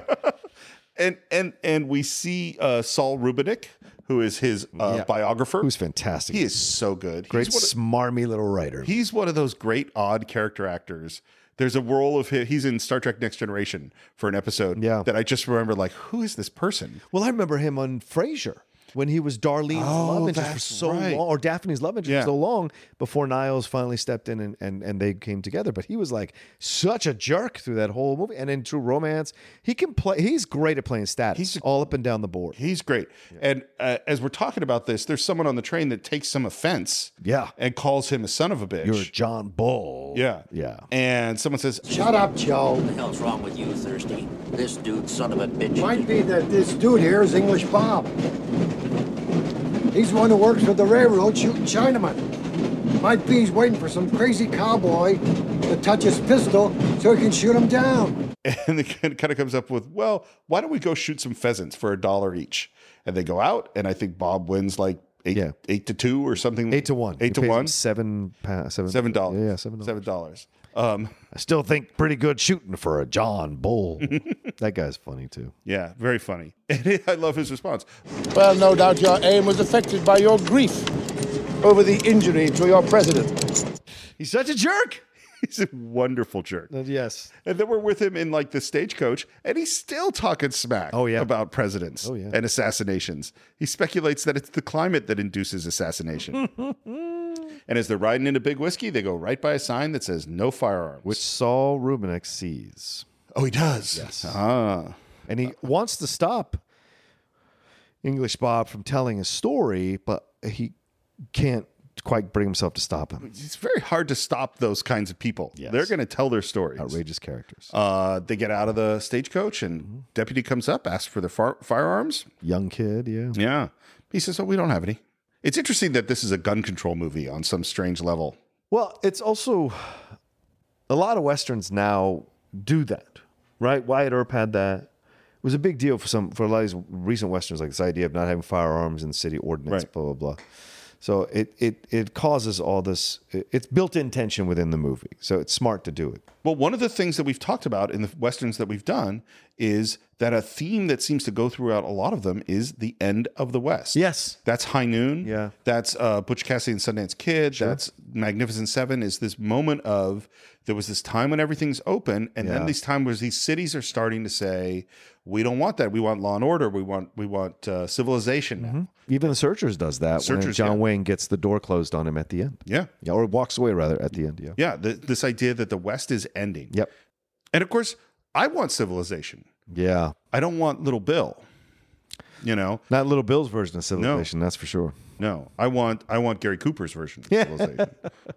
and and and we see uh, Saul Rubinek, who is his uh, Yeah. biographer. Who's fantastic. He is so good. Great, He's one of- smarmy little writer. He's one of those great odd character actors. There's a role of him. He's in Star Trek Next Generation for an episode Yeah. that I just remember like, who is this person? Well, I remember him on Frasier when he was Darlene's Oh, love interest for that's so right. long, or Daphne's love interest Yeah. for so long before Niles finally stepped in and, and, and they came together. But he was like such a jerk through that whole movie. And in True Romance, he can play, he's great at playing status. He's all up and down the board. He's great. And uh, as we're talking about this, there's someone on the train that takes some offense. Yeah. And calls him a son of a bitch. You're John Bull. Yeah. Yeah. And someone says, Shut up, Joe. What the hell's wrong with you, Thirsty? This dude, son of a bitch. Might be that this dude here is English Bob. He's the one who works for the railroad shooting Chinamen. Might be he's waiting for some crazy cowboy to touch his pistol so he can shoot him down. and it kind of comes up with, well, why don't we go shoot some pheasants for a dollar each? And they go out, and I think Bob wins like eight, Yeah. eight to two or something. Eight to one. Eight to He pays one. him Seven, pa- seven, Seven dollars. Yeah, yeah, seven dollars. Seven dollars. Um, I still think pretty good shooting for a John Bull. That guy's funny too. yeah, very funny. And I love his response. Well, no doubt your aim was affected by your grief over the injury to your president. He's such a jerk. He's a wonderful jerk. Uh, yes. And then we're with him in like the stagecoach, and he's still talking smack Oh, yeah. about presidents Oh, yeah. and assassinations. He speculates that it's the climate that induces assassination. And as they're riding into Big Whiskey, they go right by a sign that says no firearms. Which Saul Rubinek sees. Oh, he does? Yes. Ah. And he wants to stop English Bob from telling his story, but he can't quite bring himself to stop him. It's very hard to stop those kinds of people. Yes. They're going to tell their stories. Outrageous characters. Uh, they get out of the stagecoach, and Mm-hmm. deputy comes up, asks for their far- firearms. Young kid, yeah. Yeah. He says, oh, we don't have any. It's interesting that this is a gun control movie on some strange level. Well, it's also a lot of Westerns now do that, right? Wyatt Earp had that. It was a big deal for some for a lot of these recent Westerns, like this idea of not having firearms in city ordinance, Right. blah, blah, blah. So it, it, it causes all this, it- it's built-in tension within the movie. So it's smart to do it. Well, one of the things that we've talked about in the Westerns that we've done is that a theme that seems to go throughout a lot of them is the end of the West. Yes. That's High Noon. Yeah. That's uh, Butch Cassidy and Sundance Kid. Sure. That's Magnificent Seven, is this moment of there was this time when everything's open, and Yeah. then these time where these cities are starting to say, we don't want that. We want law and order. We want we want uh, civilization now. Even the Searchers does that when Searchers, John yeah. Wayne gets the door closed on him at the end. Yeah. Yeah, or walks away, rather, at the end, yeah. Yeah, the, this idea that the West is ending. Yep. And of course, I want civilization. Yeah. I don't want Little Bill. You know, Not Little Bill's version of civilization, that's for sure. no. I want I want Gary Cooper's version of civilization.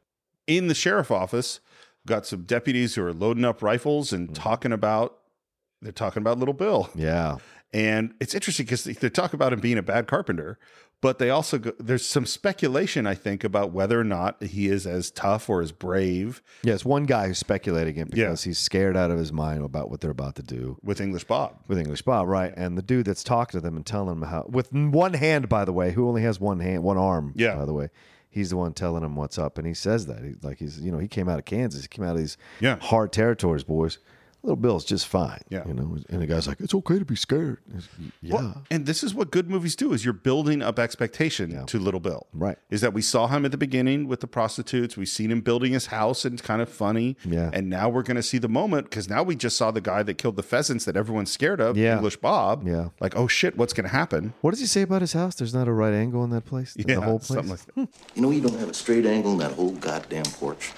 In the sheriff office, got some deputies who are loading up rifles and talking about they're talking about Little Bill. Yeah. And it's interesting because they, they talk about him being a bad carpenter, but they also go, there's some speculation, I think, about whether or not he is as tough or as brave. Yeah, it's one guy who's speculating it because he's scared out of his mind about what they're about to do. With English Bob. With English Bob, right. And the dude that's talking to them and telling them how, with one hand, by the way, who only has one hand, one arm, Yeah. by the way, he's the one telling them what's up. And he says that. He, like, he's, you know, he came out of Kansas. He came out of these Yeah. hard territories, boys. Little Bill's just fine. Yeah. You know, and the guy's like, it's okay to be scared. It's- Yeah. Well, and this is what good movies do: is you're building up expectation to Little Bill. Right. Is that we saw him at the beginning with the prostitutes. We've seen him building his house, and it's kind of funny. Yeah. And now we're going to see the moment because now we just saw the guy that killed the pheasants that everyone's scared of. Yeah. English Bob. Yeah. Like, oh shit, what's going to happen? What does he say about his house? There's not a right angle in that place? Yeah, the whole place? something like that. You know, you don't have a straight angle in that whole goddamn porch.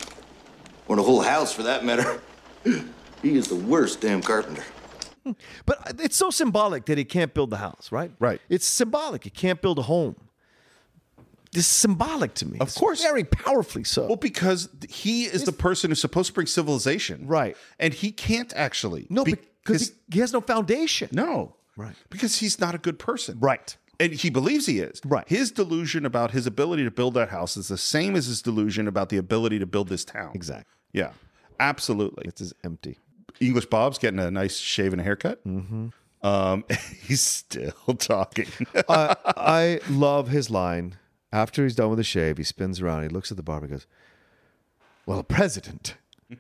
Or the whole house, for that matter. He is the worst damn carpenter. But it's so symbolic that he can't build the house, right? Right. It's symbolic. He can't build a home. This is symbolic to me. Of It's course. very powerfully so. Well, because he is the person who's supposed to bring civilization. Right. And he can't actually. No, Be- because he, he has no foundation. No. Right. Because he's not a good person. Right. And he believes he is. Right. His delusion about his ability to build that house is the same as his delusion about the ability to build this town. Exactly. Yeah. Absolutely. It's as empty. English Bob's getting a nice shave and a haircut. Mm-hmm. Um, he's still talking. uh, I love his line. After he's done with the shave, he spins around. He looks at the barber and goes, well, a president.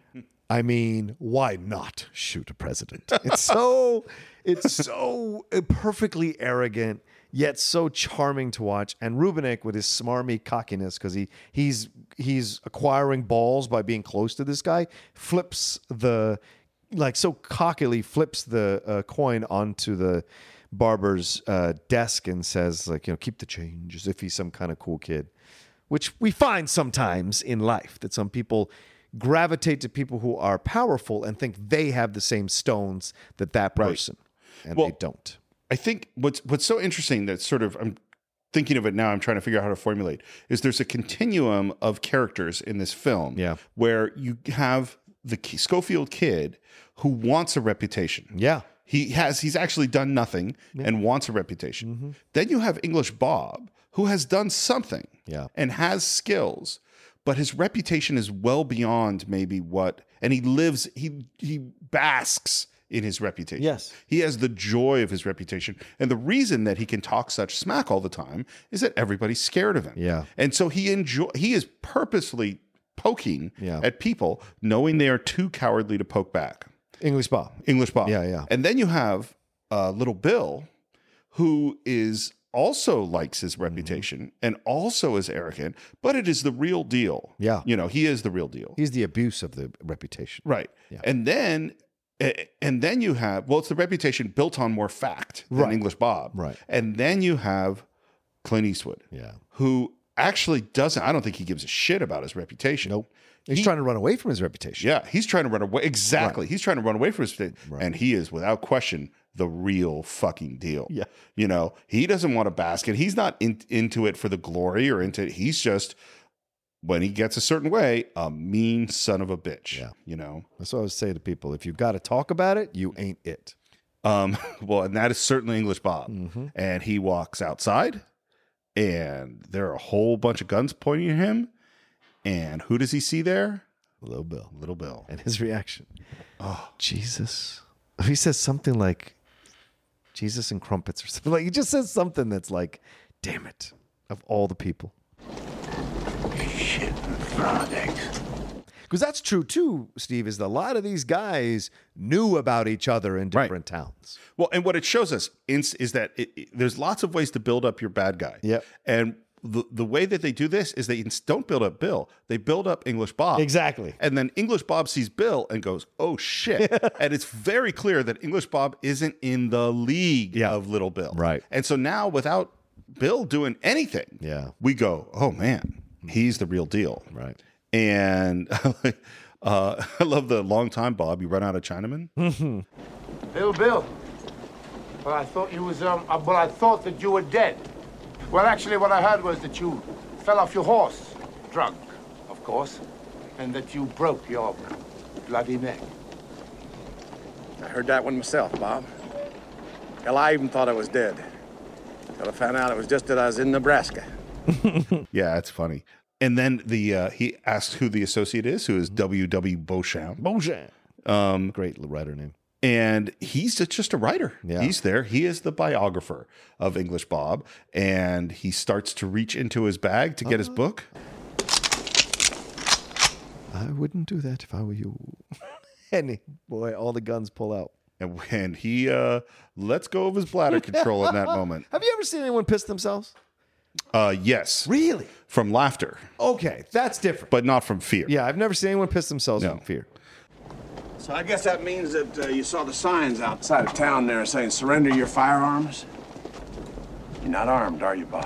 I mean, why not shoot a president? It's so, it's so perfectly arrogant, yet so charming to watch. And Rubinek with his smarmy cockiness, because he he's he's acquiring balls by being close to this guy, flips the like so cockily flips the uh, coin onto the barber's uh, desk and says, like, you know, keep the change, as if he's some kind of cool kid, which we find sometimes in life, that some people gravitate to people who are powerful and think they have the same stones that that person, and Well, they don't. I think what's what's so interesting that sort of I'm thinking of it now, I'm trying to figure out how to formulate, is there's a continuum of characters in this film Yeah. where you have the K- Schofield kid who wants a reputation. Yeah. He has he's actually done nothing and wants a reputation. Mm-hmm. Then you have English Bob who has done something Yeah. and has skills, but his reputation is well beyond maybe what, and he lives he he basks in his reputation. Yes. He has the joy of his reputation. And the reason that he can talk such smack all the time is that everybody's scared of him. Yeah. And so he enjoy he is purposely poking Yeah. at people knowing they are too cowardly to poke back. English Bob. English Bob. Yeah, yeah. And then you have uh, Little Bill, who is also likes his Mm-hmm. reputation and also is arrogant, but it is the real deal. Yeah. You know, he is the real deal. He's the abuse of the reputation. Right. Yeah. And then eh, and then you have, well, it's the reputation built on more fact than Right. English Bob. Right. And then you have Clint Eastwood. Yeah. Who actually doesn't, I don't think he gives a shit about his reputation. Nope. He's He- trying to run away from his reputation. Yeah, he's trying to run away. Exactly. Right. He's trying to run away from his thing. Right. And he is, without question, the real fucking deal. Yeah. You know, he doesn't want a basket. He's not in, into it for the glory or into it. He's just, when he gets a certain way, a mean son of a bitch. Yeah. You know? That's what I always say to people. If you've got to talk about it, you ain't it. Um, well, and that is certainly English Bob. Mm-hmm. And he walks outside, and there are a whole bunch of guns pointing at him. And who does he see there? Little Bill. Little Bill. And his reaction. Oh, Jesus. He says something like, Jesus and crumpets or something. Like, he just says something that's like, damn it, of all the people. Shit, products. Because that's true too, Steve, is that a lot of these guys knew about each other in different towns. Well, and what it shows us is, is that it, it, there's lots of ways to build up your bad guy. Yep. And the, the way that they do this is they don't build up Bill. They build up English Bob. Exactly. And then English Bob sees Bill and goes, oh, shit. And it's very clear that English Bob isn't in the league Yeah. of Little Bill. Right. And so now without Bill doing anything, Yeah. we go, oh, man, he's the real deal. Right. And uh, I love the long time, Bob. You run out of Chinaman? Little Bill. Well, I thought you was, um, uh, well, I thought that you were dead. Well, actually, what I heard was that you fell off your horse, drunk, of course, and that you broke your bloody neck. I heard that one myself, Bob. Hell, I even thought I was dead. Till I found out it was just that I was in Nebraska. Yeah, it's funny. And then the uh, he asks who the associate is, who is W W. Beauchamp. Beauchamp. Um, Great writer name. And he's just a writer. Yeah. He's there. He is the biographer of English Bob. And he starts to reach into his bag to get his book. I wouldn't do that if I were you. And he, boy, all the guns pull out. And when he uh, lets go of his bladder control in that moment. Have you ever seen anyone piss themselves? Uh, yes. Really? From laughter. Okay, that's different. But not from fear. Yeah, I've never seen anyone piss themselves No. from fear. So I guess that means that uh, you saw the signs outside of town there saying, surrender your firearms? You're not armed, are you, Bob?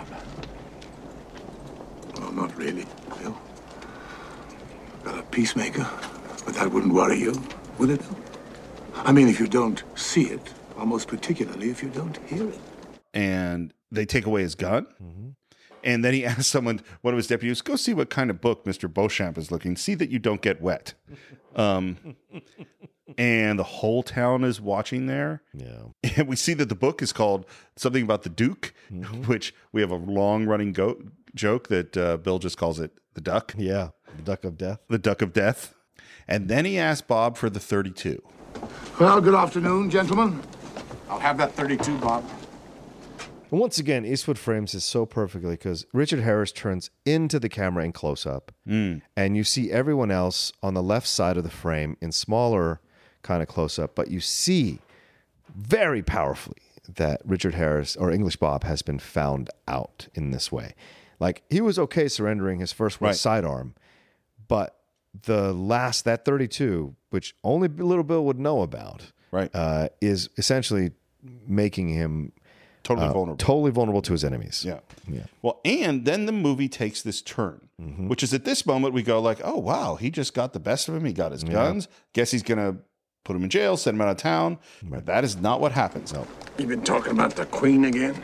Well, not really, Bill. Got a peacemaker, but that wouldn't worry you, would it? I mean, if you don't see it, almost particularly if you don't hear it. And they take away his gun. Mm-hmm. And then he asks someone, one of his deputies, go see what kind of book Mister Beauchamp is looking. See that you don't get wet. Um, and the whole town is watching there. Yeah. And we see that the book is called something about the Duke, Mm-hmm. which we have a long running go- joke that uh, Bill just calls it the Duck. Yeah, the Duck of Death. The Duck of Death. And then he asks Bob for the thirty-two. Well, good afternoon, gentlemen. I'll have that thirty-two, Bob. And once again, Eastwood frames this so perfectly because Richard Harris turns into the camera in close up, Mm. and you see everyone else on the left side of the frame in smaller kind of close up, but you see very powerfully that Richard Harris or English Bob has been found out in this way. Like, he was okay surrendering his first Right. sidearm, but the last, that thirty-two, which only Little Bill would know about, right, uh, is essentially making him Totally uh, vulnerable. Totally vulnerable to his enemies. Yeah. Yeah. Well, and then the movie takes this turn, Mm-hmm. which is at this moment we go like, oh, wow, he just got the best of him. He got his Yeah. guns. Guess he's going to put him in jail, send him out of town. But that is not what happens. No. You been talking about the Queen again?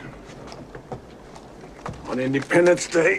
On Independence Day?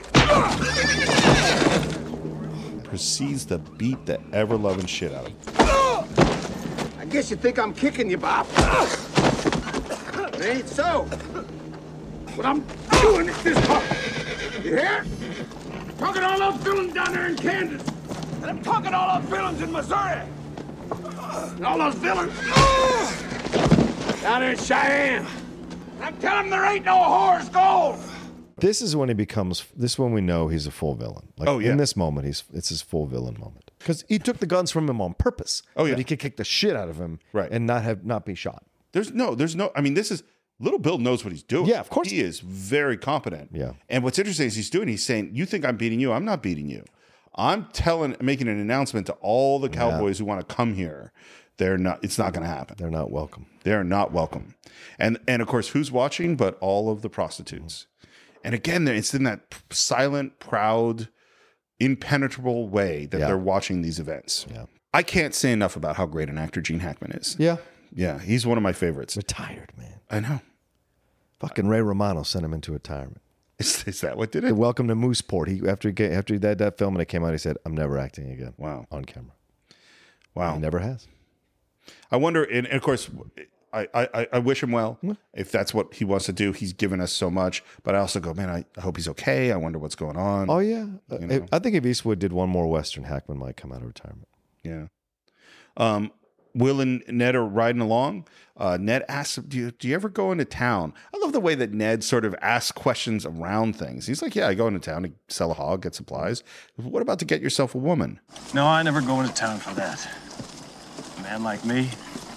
Proceeds to beat the ever-loving shit out of him. I guess you think I'm kicking you, Bob. It ain't so. What I'm doing is this part. You hear? I'm talking to all those villains down there in Kansas. And I'm talking to all those villains in Missouri. And all those villains down there in Cheyenne. And I'm telling them there ain't no horse gold. This is when he becomes, this is when we know he's a full villain. Like, Oh, yeah. in this moment, he's it's his full villain moment. Because he took the guns from him on purpose. Oh, yeah. That he could kick the shit out of him Right. and not have not be shot. There's no, there's no, I mean, this is, Little Bill knows what he's doing. Yeah, of course. He is very competent. Yeah. And what's interesting is he's doing, he's saying, you think I'm beating you? I'm not beating you. I'm telling, making an announcement to all the cowboys who want to come here. They're not, it's not going to happen. They're not welcome. They're not welcome. And, and of course, who's watching but all of the prostitutes? And again, it's in that p- silent, proud, impenetrable way that Yeah. they're watching these events. Yeah. I can't say enough about how great an actor Gene Hackman is. Yeah. Yeah, he's one of my favorites. Retired, man. I know. Fucking Ray Romano sent him into retirement. Is, is that what did The it? Welcome to Mooseport. He after he ga- after he did that film and it came out, he said, "I'm never acting again." Wow. On camera. Wow. He never has. I wonder, and, and of course, I, I, I wish him well. If that's what he wants to do, he's given us so much. But I also go, man, I, I hope he's okay. I wonder what's going on. Oh, yeah. You know? I think if Eastwood did one more Western, Hackman might come out of retirement. Yeah. Um, Will and Ned are riding along. Uh, Ned asks, do you, do you ever go into town? I love the way that Ned sort of asks questions around things. He's like, yeah, I go into town to sell a hog, get supplies. What about to get yourself a woman? No, I never go into town for that. A man like me,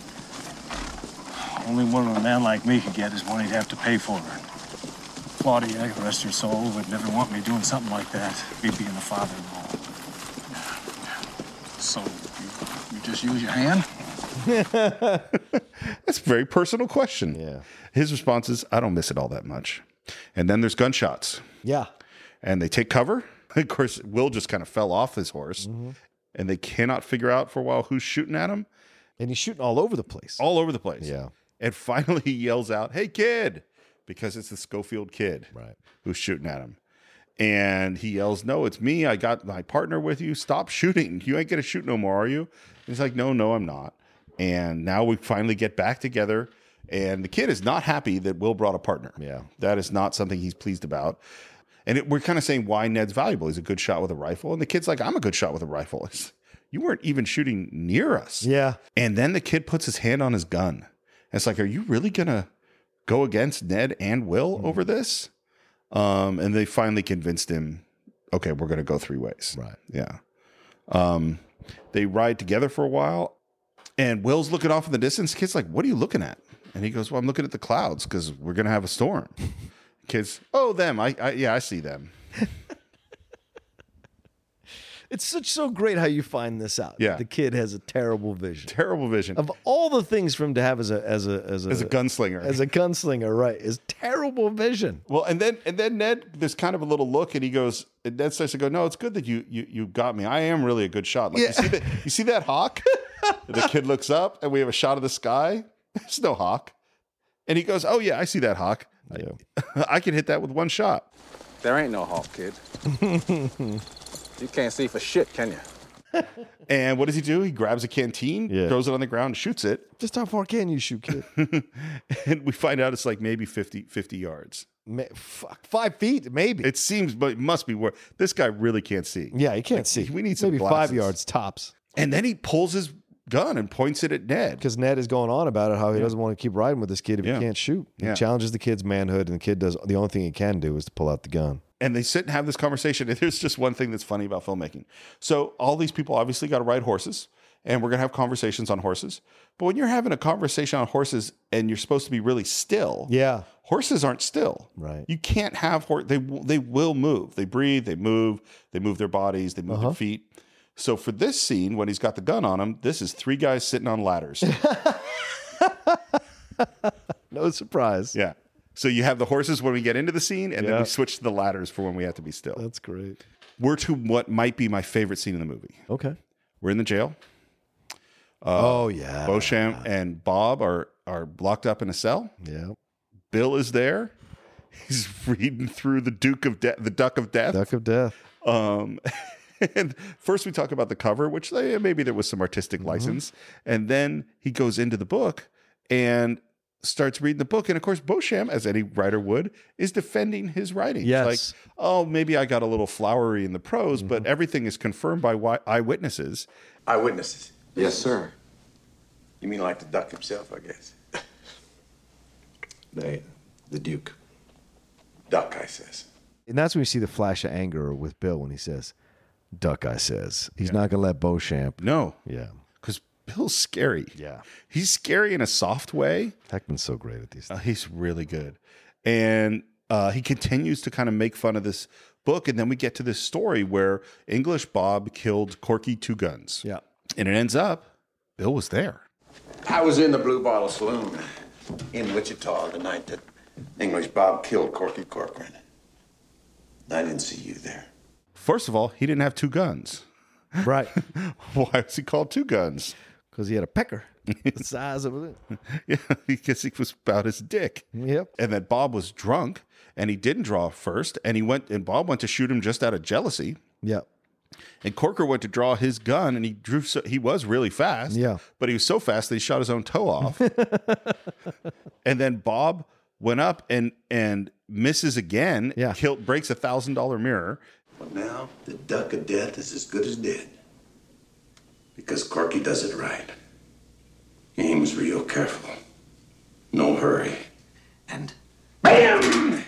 only woman a man like me could get is one he'd have to pay for her. Claudia, rest her soul, would never want me doing something like that, me being the father-in-law. So, you, you just use your hand? That's a very personal question. Yeah. His response is, I don't miss it all that much. And then there's gunshots. Yeah. And they take cover. Of course, Will just kind of fell off his horse. Mm-hmm. And they cannot figure out for a while who's shooting at him. And he's shooting all over the place. All over the place. Yeah. And finally he yells out, hey, kid, because it's the Schofield kid right. who's shooting at him. And he yells, no, it's me. I got my partner with you. Stop shooting. You ain't going to shoot no more, are you? And he's like, no, no, I'm not. And now we finally get back together. And the kid is not happy that Will brought a partner. Yeah. That is not something he's pleased about. And it, we're kind of saying why Ned's valuable. He's a good shot with a rifle. And the kid's like, I'm a good shot with a rifle. It's, you weren't even shooting near us. Yeah. And then the kid puts his hand on his gun. And it's like, are you really going to go against Ned and Will mm-hmm. over this? Um, and they finally convinced him, okay, we're going to go three ways. Right. Yeah. Um, they ride together for a while. And Will's looking off in the distance. The kid's like, what are you looking at? And he goes, well, I'm looking at the clouds because we're going to have a storm. Kids, oh, them. I, I yeah, I see them. It's such so great how you find this out. Yeah. The kid has a terrible vision. Terrible vision. Of all the things for him to have as a as a as a as a gunslinger. As a gunslinger, right. Is terrible vision. Well, and then and then Ned, there's kind of a little look, and he goes, and Ned starts to go, no, it's good that you you you got me. I am really a good shot. Like Yeah. you see that you see that hawk? And the kid looks up and we have a shot of the sky. There's no hawk. And he goes, oh yeah, I see that hawk. Yeah. I can hit that with one shot. There ain't no hawk, kid. You can't see for shit, can you? And what does he do? He grabs a canteen, Yeah. throws it on the ground, and shoots it. Just how far can you shoot, kid? And we find out it's like maybe fifty, fifty yards. Ma- fuck, five feet, maybe. It seems, but it must be where this guy really can't see. Yeah, he can't Like, see. We need some maybe glasses. five yards tops. And then he pulls his gun and points it at Ned. Because Ned is going on about it, how he Yeah. doesn't want to keep riding with this kid if Yeah. he can't shoot. He Yeah. challenges the kid's manhood, and the kid does the only thing he can do is to pull out the gun. And they sit and have this conversation. And there's just one thing that's funny about filmmaking. So all these people obviously got to ride horses, and we're going to have conversations on horses. But when you're having a conversation on horses and you're supposed to be really still, Yeah. horses aren't still. Right. You can't have horse. They they will move. They breathe. They move. They move their bodies. They move Uh-huh. their feet. So for this scene, when he's got the gun on him, this is three guys sitting on ladders. No surprise. Yeah. So you have the horses when we get into the scene, and then Yeah. we switch to the ladders for when we have to be still. That's great. We're to what might be my favorite scene in the movie. Okay. We're in the jail. Uh, Oh, yeah. Beauchamp and Bob are are locked up in a cell. Yeah. Bill is there. He's reading through the Duke of Death, the Duck of Death. Duck of Death. Um, and first we talk about the cover, which they, maybe there was some artistic Mm-hmm. license, and then he goes into the book and starts reading the book. And of course, Beauchamp, as any writer would, is defending his writing. Yes. Like, oh, maybe I got a little flowery in the prose, Mm-hmm. but everything is confirmed by wi- eyewitnesses. Eyewitnesses? Yes, sir. You mean like the duck himself, I guess? the, the Duke. Duck, I says. And that's when you see the flash of anger with Bill when he says, Duck, I says. He's not going to let Beauchamp. No. Yeah. Because Bill's scary. Yeah. He's scary in a soft way. Heckman's so great at these Uh, things. he's really good. And uh, he continues to kind of make fun of this book. And then we get to this story where English Bob killed Corky Two Guns. Yeah. And it ends up, Bill was there. I was in the Blue Bottle Saloon in Wichita the night that English Bob killed Corky Corcoran. I didn't see you there. First of all, he didn't have two guns. Right. Why was he called Two Guns? Because he had a pecker the size of it. Yeah, because he was about his dick. Yep. And that Bob was drunk and he didn't draw first. And he went, and Bob went to shoot him just out of jealousy. Yep. And Corker went to draw his gun, and he drew. So, he was really fast. Yeah. But he was so fast that he shot his own toe off. And then Bob went up and and misses again. Yeah. Killed, breaks a thousand dollar mirror. But now the duck of death is as good as dead. Because Corky does it right. He aims real careful. No hurry. And BAM!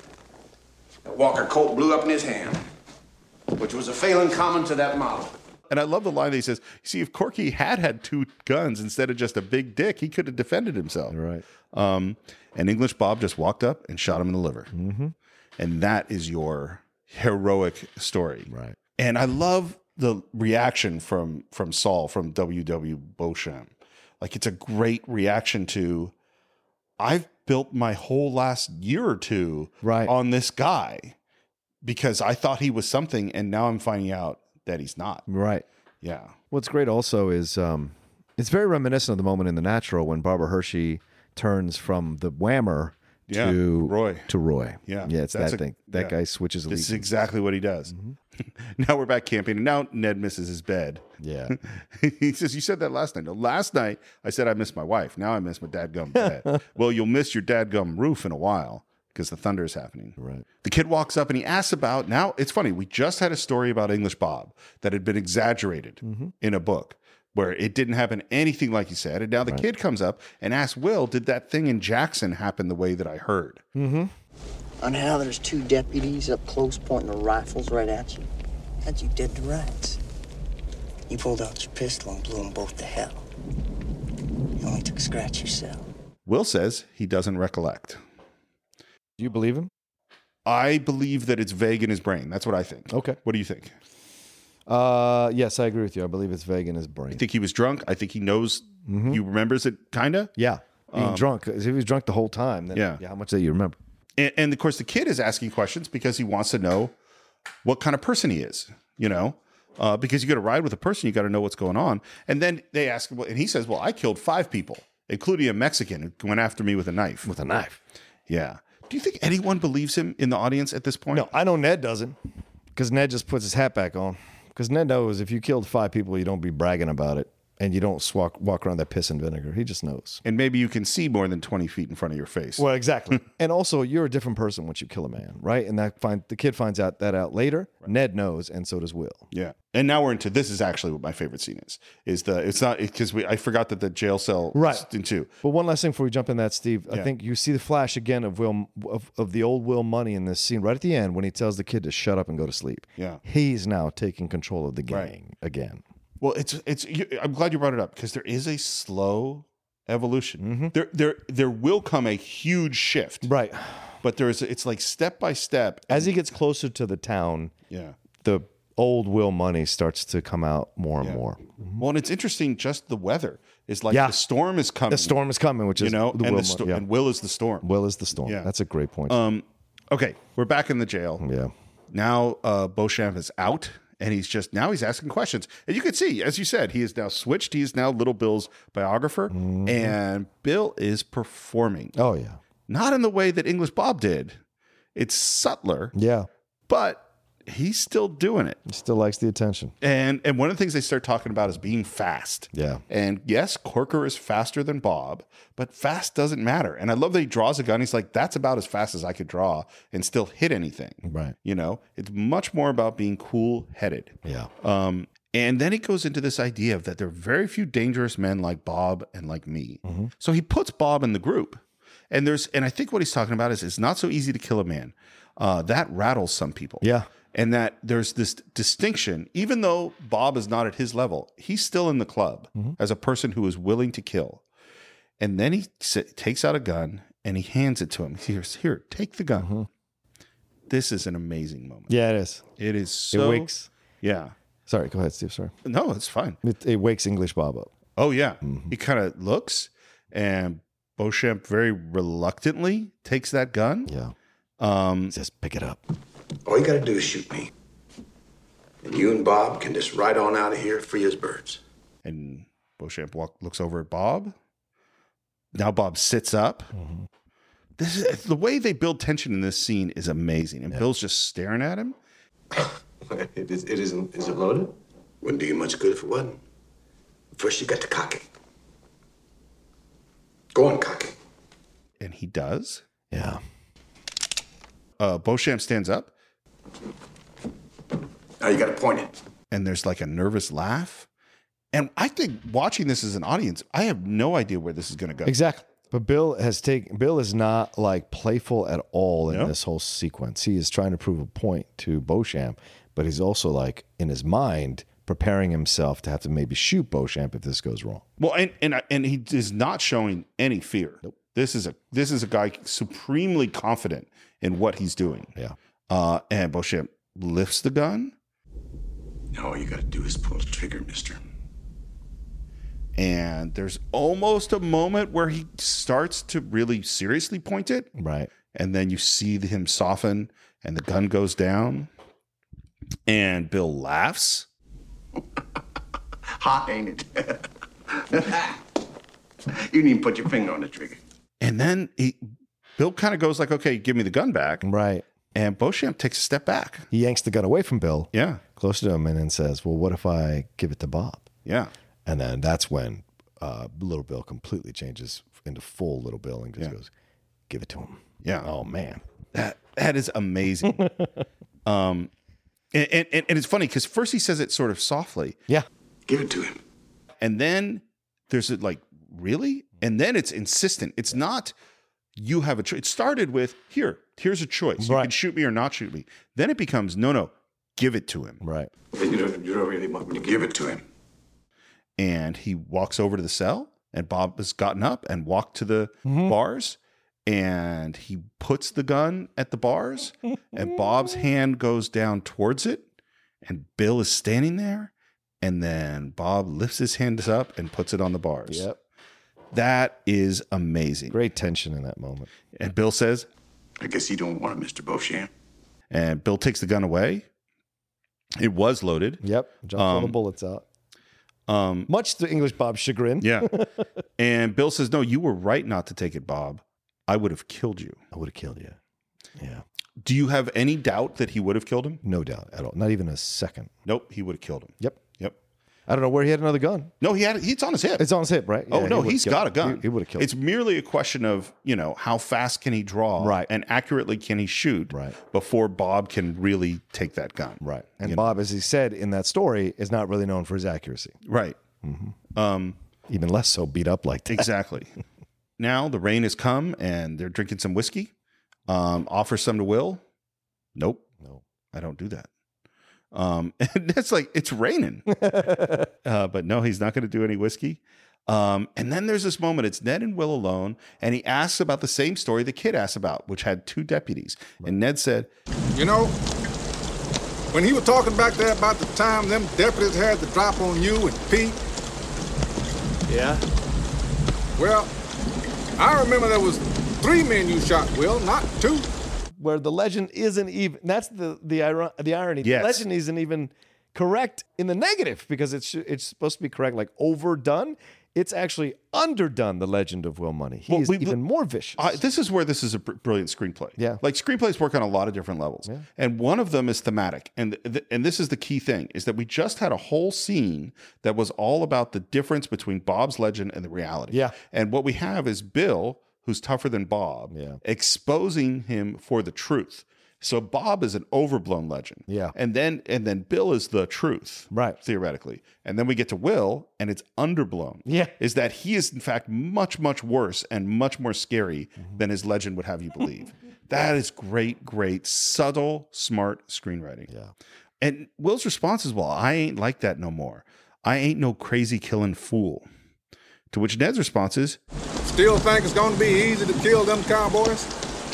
The Walker Colt blew up in his hand, which was a failing common to that model. And I love the line that he says, see, if Corky had had two guns instead of just a big dick, he could have defended himself. Right. Um, and English Bob just walked up and shot him in the liver. Mm-hmm. And that is your heroic story. Right. And I love the reaction from from Saul, from W W. Beauchamp. Like, it's a great reaction to, I've built my whole last year or two right. on this guy because I thought he was something, and now I'm finding out that he's not. Right. Yeah. What's great also is um, it's very reminiscent of the moment in The Natural when Barbara Hershey turns from the whammer Yeah, to Roy. To Roy. Yeah. Yeah, it's That's that a- thing. That yeah. guy switches This allegiance. is exactly what he does. Now we're back camping, and now Ned misses his bed. Yeah. He says, you said that last night. No, last night I said I missed my wife. Now I miss my dadgum bed. Well, you'll miss your dadgum roof in a while because the thunder is happening. Right. The kid walks up and he asks about, now it's funny, we just had a story about English Bob that had been exaggerated Mm-hmm. in a book where it didn't happen anything like he said. And now the Right. kid comes up and asks Will, did that thing in Jackson happen the way that I heard? Mm-hmm. On how there's two deputies up close pointing their rifles right at you. Had you dead to rights. You pulled out your pistol and blew them both to hell. You only took a scratch yourself. Will says he doesn't recollect. Do you believe him? I believe that it's vague in his brain. That's what I think. Okay. What do you think? Uh, yes, I agree with you. I believe it's vague in his brain. I think he was drunk. I think he knows, Mhm. he remembers it, kind of. Yeah. Being Um, drunk. If he was drunk the whole time, then Yeah. yeah, how much do you remember? And, and of course, the kid is asking questions because he wants to know what kind of person he is, you know, uh, because you got to ride with a person, you got to know what's going on. And then they ask him, and he says, well, I killed five people, including a Mexican who went after me with a knife. With a knife. Yeah. Do you think anyone believes him in the audience at this point? No, I know Ned doesn't, because Ned just puts his hat back on. Because Ned knows if you killed five people, you don't be bragging about it, and you don't walk walk around that piss and vinegar. He just knows. And maybe you can see more than twenty feet in front of your face. Well, exactly. And also, you're a different person once you kill a man, right? And that find the kid finds out that out later. Ned knows, and so does Will. Yeah. And now we're into, this is actually what my favorite scene is, is the, it's not, because we I forgot that the jail cell Right. is in two. But one last thing before we jump in that, Steve, I Yeah. think you see the flash again of Will of, of the old Will Money in this scene right at the end when he tells the kid to shut up and go to sleep. Yeah. He's now taking control of the gang Right. again. Well, it's it's. you- I'm glad you brought it up because there is a slow evolution. Mm-hmm. There there there will come a huge shift, right? But there's it's like step by step. As he gets closer to the town, Yeah. the old Will Money starts to come out more and Yeah. more. Well, and it's interesting. Just the weather is like Yeah. the storm is coming. The storm is coming, which you is know, the and Will the sto- Mon- yeah. and Will is the storm. Will is the storm. Yeah. That's a great point. Um. Okay, we're back in the jail. Yeah. Now, uh, Beauchamp is out. And he's just, now he's asking questions. And you can see, as you said, he is now switched. He is now Little Bill's biographer. Mm-hmm. And Bill is performing. Oh, yeah. Not in the way that English Bob did. It's subtler, Yeah. but he's still doing it. He still likes the attention. And and one of the things they start talking about is being fast. Yeah. And yes, Corker is faster than Bob, but fast doesn't matter. And I love that he draws a gun. He's like, that's about as fast as I could draw and still hit anything. Right. You know, it's much more about being cool headed. Yeah. Um, and then it goes into this idea of that there are very few dangerous men like Bob and like me. Mm-hmm. So he puts Bob in the group. And there's, and I think what he's talking about is it's not so easy to kill a man. Uh, that rattles some people. Yeah. And that there's this distinction, even though Bob is not at his level, he's still in the club Mm-hmm. as a person who is willing to kill. And then he s- takes out a gun and he hands it to him. Here's, here, take the gun. Mm-hmm. This is an amazing moment. Yeah, it is. It is so. It wakes. Yeah. Sorry, go ahead, Steve. Sorry. No, it's fine. It, it wakes English Bob up. Oh, yeah. Mm-hmm. He kind of looks, and Beauchamp very reluctantly takes that gun. Yeah. Um, he says, pick it up. All you got to do is shoot me. And you and Bob can just ride on out of here free as birds. And Beauchamp walk, looks over at Bob. Now Bob sits up. Mm-hmm. This is the way they build tension in this scene is amazing. And Yeah. Bill's just staring at him. It, is, it isn't. Is it loaded? Wouldn't do you much good if it wasn't. First, you got to cock it. Go on, cock it. And he does. Yeah. Uh, Beauchamp stands up. Now you got to point it. And there's like a nervous laugh. And I think watching this as an audience, I have no idea where this is going to go. Exactly. But Bill has taken. Bill is not like playful at all in No. this whole sequence. He is trying to prove a point to Beauchamp, but he's also like in his mind preparing himself to have to maybe shoot Beauchamp if this goes wrong. Well, and and I- and he is not showing any fear. Nope. This is a this is a guy supremely confident in what he's doing. Yeah. Uh, and Beauchamp lifts the gun. Now all you got to do is pull the trigger, mister. And there's almost a moment where he starts to really seriously point it. Right. And then you see him soften and the gun goes down. And Bill laughs. Hot, ain't it? You didn't even put your finger on the trigger. And then he, Bill kind of goes like, okay, give me the gun back. Right. And Beauchamp takes a step back. He yanks the gun away from Bill. Yeah. Close to him and then says, well, what if I give it to Bob? Yeah. And then that's when uh, Little Bill completely changes into full Little Bill and just Yeah. goes, give it to him. Yeah. Oh, man. That that is amazing. um, and, and, and it's funny because first he says it sort of softly. Yeah. Give it to him. And then there's a like, really? And then it's insistent. It's not you have a choice. It started with here, here's a choice. You Right. can shoot me or not shoot me. Then it becomes, no, no, give it to him. Right. You don't, you don't really want me to give it to him. And he walks over to the cell, and Bob has gotten up and walked to the Mm-hmm. bars, and he puts the gun at the bars, and Bob's hand goes down towards it, and Bill is standing there, and then Bob lifts his hands up and puts it on the bars. Yep. That is amazing. Great tension in that moment. And Bill says, I guess you don't want it, Mister Beauchamp. and Bill takes the gun away. It was loaded. Yep. Jump all the Um, bullets out. Um, Much to English Bob's chagrin. yeah. And Bill says, no, you were right not to take it, Bob. I would have killed you. I would have killed you. Yeah. Do you have any doubt that he would have killed him? No doubt at all. Not even a second. Nope, he would have killed him. Yep. Yep. I don't know where he had another gun. No, he had it. It's on his hip. It's on his hip, right? oh Yeah, no, he would've he's killed got a him. gun. He, he would have killed It's him. merely a question of, you know, how fast can he draw, Right. and accurately can he shoot, Right. before Bob can really take that gun, Right. And You know? Bob, as he said in that story, is not really known for his accuracy. right. Um, Even less so beat up like that. exactly. Now the rain has come, and they're drinking some whiskey. Um, offer some to Will. Nope. No. I don't do that. Um, and that's like, it's raining. uh, but no, he's not going to do any whiskey. Um, and then there's this moment, it's Ned and Will alone, and he asks about the same story the kid asked about, which had two deputies. And Ned said, You know, when he was talking back there about the time them deputies had the drop on you and Pete, Yeah? well, I remember there was three men you shot, Will, not two. Where the legend isn't even, that's the the, iro- the irony. Yes. The legend isn't even correct in the negative because it's it's supposed to be correct, like overdone. It's actually underdone, the legend of Will Money. He's Well, we- even more vicious. Uh, this is where this is a br- brilliant screenplay. Yeah. Like screenplays work on a lot of different levels. Yeah. And one of them is thematic. And th- and this is the key thing, is that we just had a whole scene that was all about the difference between Bob's legend and the reality. Yeah. And what we have is Bill, who's tougher than Bob, Yeah. exposing him for the truth. So Bob is an overblown legend. Yeah. And then and then Bill is the truth. Right. Theoretically. And then we get to Will, and it's underblown. Yeah. Is that he is in fact much, much worse and much more scary Mm-hmm. than his legend would have you believe. That is great, great, subtle, smart screenwriting. Yeah. And Will's response is, well, I ain't like that no more. I ain't no crazy killing fool. To which Ned's response is, Still think it's gonna be easy to kill them cowboys?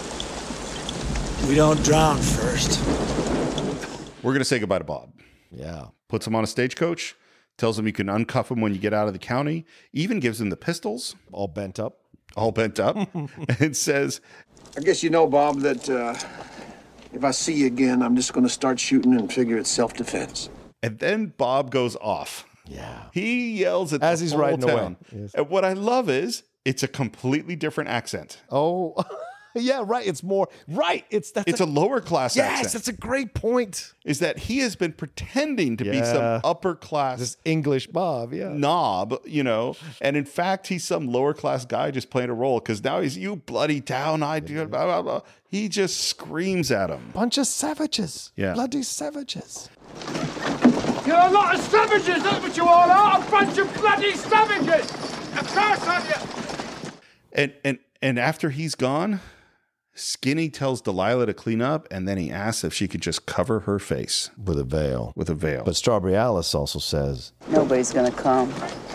We don't drown first. we're going to say goodbye to Bob. Yeah. Puts him on a stagecoach, tells him you can uncuff him when you get out of the county, even gives him the pistols, All bent up. all bent up, and says, I guess you know, Bob, that uh, if I see you again, I'm just going to start shooting and figure it's self-defense. and then Bob goes off. Yeah. He yells at As the he's whole riding away. town. Yes. And what I love is it's a completely different accent. Oh, Yeah, right. It's more right. It's that's It's a, lower class yes, accent. that's a great point. Is that he has been pretending to be Yeah. some upper class This English Bob, yeah. knob, you know, and in fact he's some lower class guy just playing a role because now he's you bloody town I do blah blah blah. He just screams at him. Bunch of savages. Yeah. Bloody savages. You're a lot of savages, that's what you all are! A bunch of bloody savages! A curse on you! And and and after he's gone, Skinny tells Delilah to clean up, and then he asks if she could just cover her face with a veil. With a veil. But Strawberry Alice also says, Nobody's gonna come.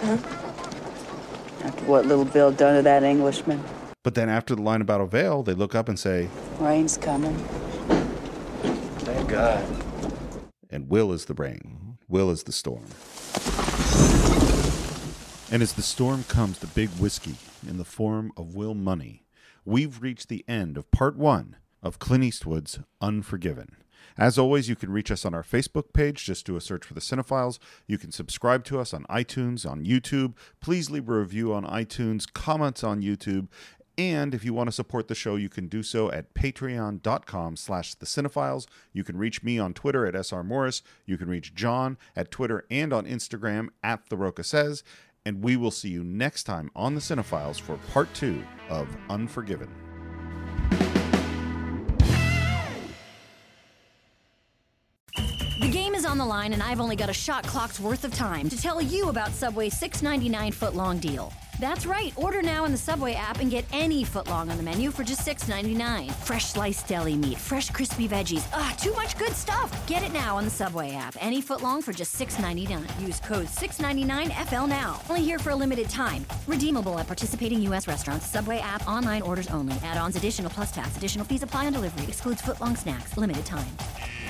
After what little Bill done to that Englishman. But then after the line about a veil, they look up and say, Rain's coming. Thank God. And Will is the rain. Will is the storm. And as the storm comes, the big whiskey in the form of Will Money, we've reached the end of part one of Clint Eastwood's Unforgiven. As always, you can reach us on our Facebook page. Just do a search for the Cinephiles. You can subscribe to us on iTunes, on YouTube. Please leave a review on iTunes, comments on YouTube. And if you want to support the show, you can do so at patreon.com slash the Cinephiles. You can reach me on Twitter at S R Morris. You can reach John at Twitter and on Instagram at The Roca Says. And we will see you next time on the Cinephiles for part two of Unforgiven. The game is on the line, and I've only got a shot clock's worth of time to tell you about Subway's six ninety-nine foot-long deal. That's right. Order now in the Subway app and get any foot-long on the menu for just six ninety-nine. Fresh sliced deli meat, fresh crispy veggies. Ah, too much good stuff. Get it now on the Subway app. Any foot-long for just six ninety-nine. Use code six ninety-nine F L now. Only here for a limited time. Redeemable at participating U S restaurants. Subway app. Online orders only. Add-ons, additional plus tax. Additional fees apply on delivery. Excludes foot-long snacks. Limited time.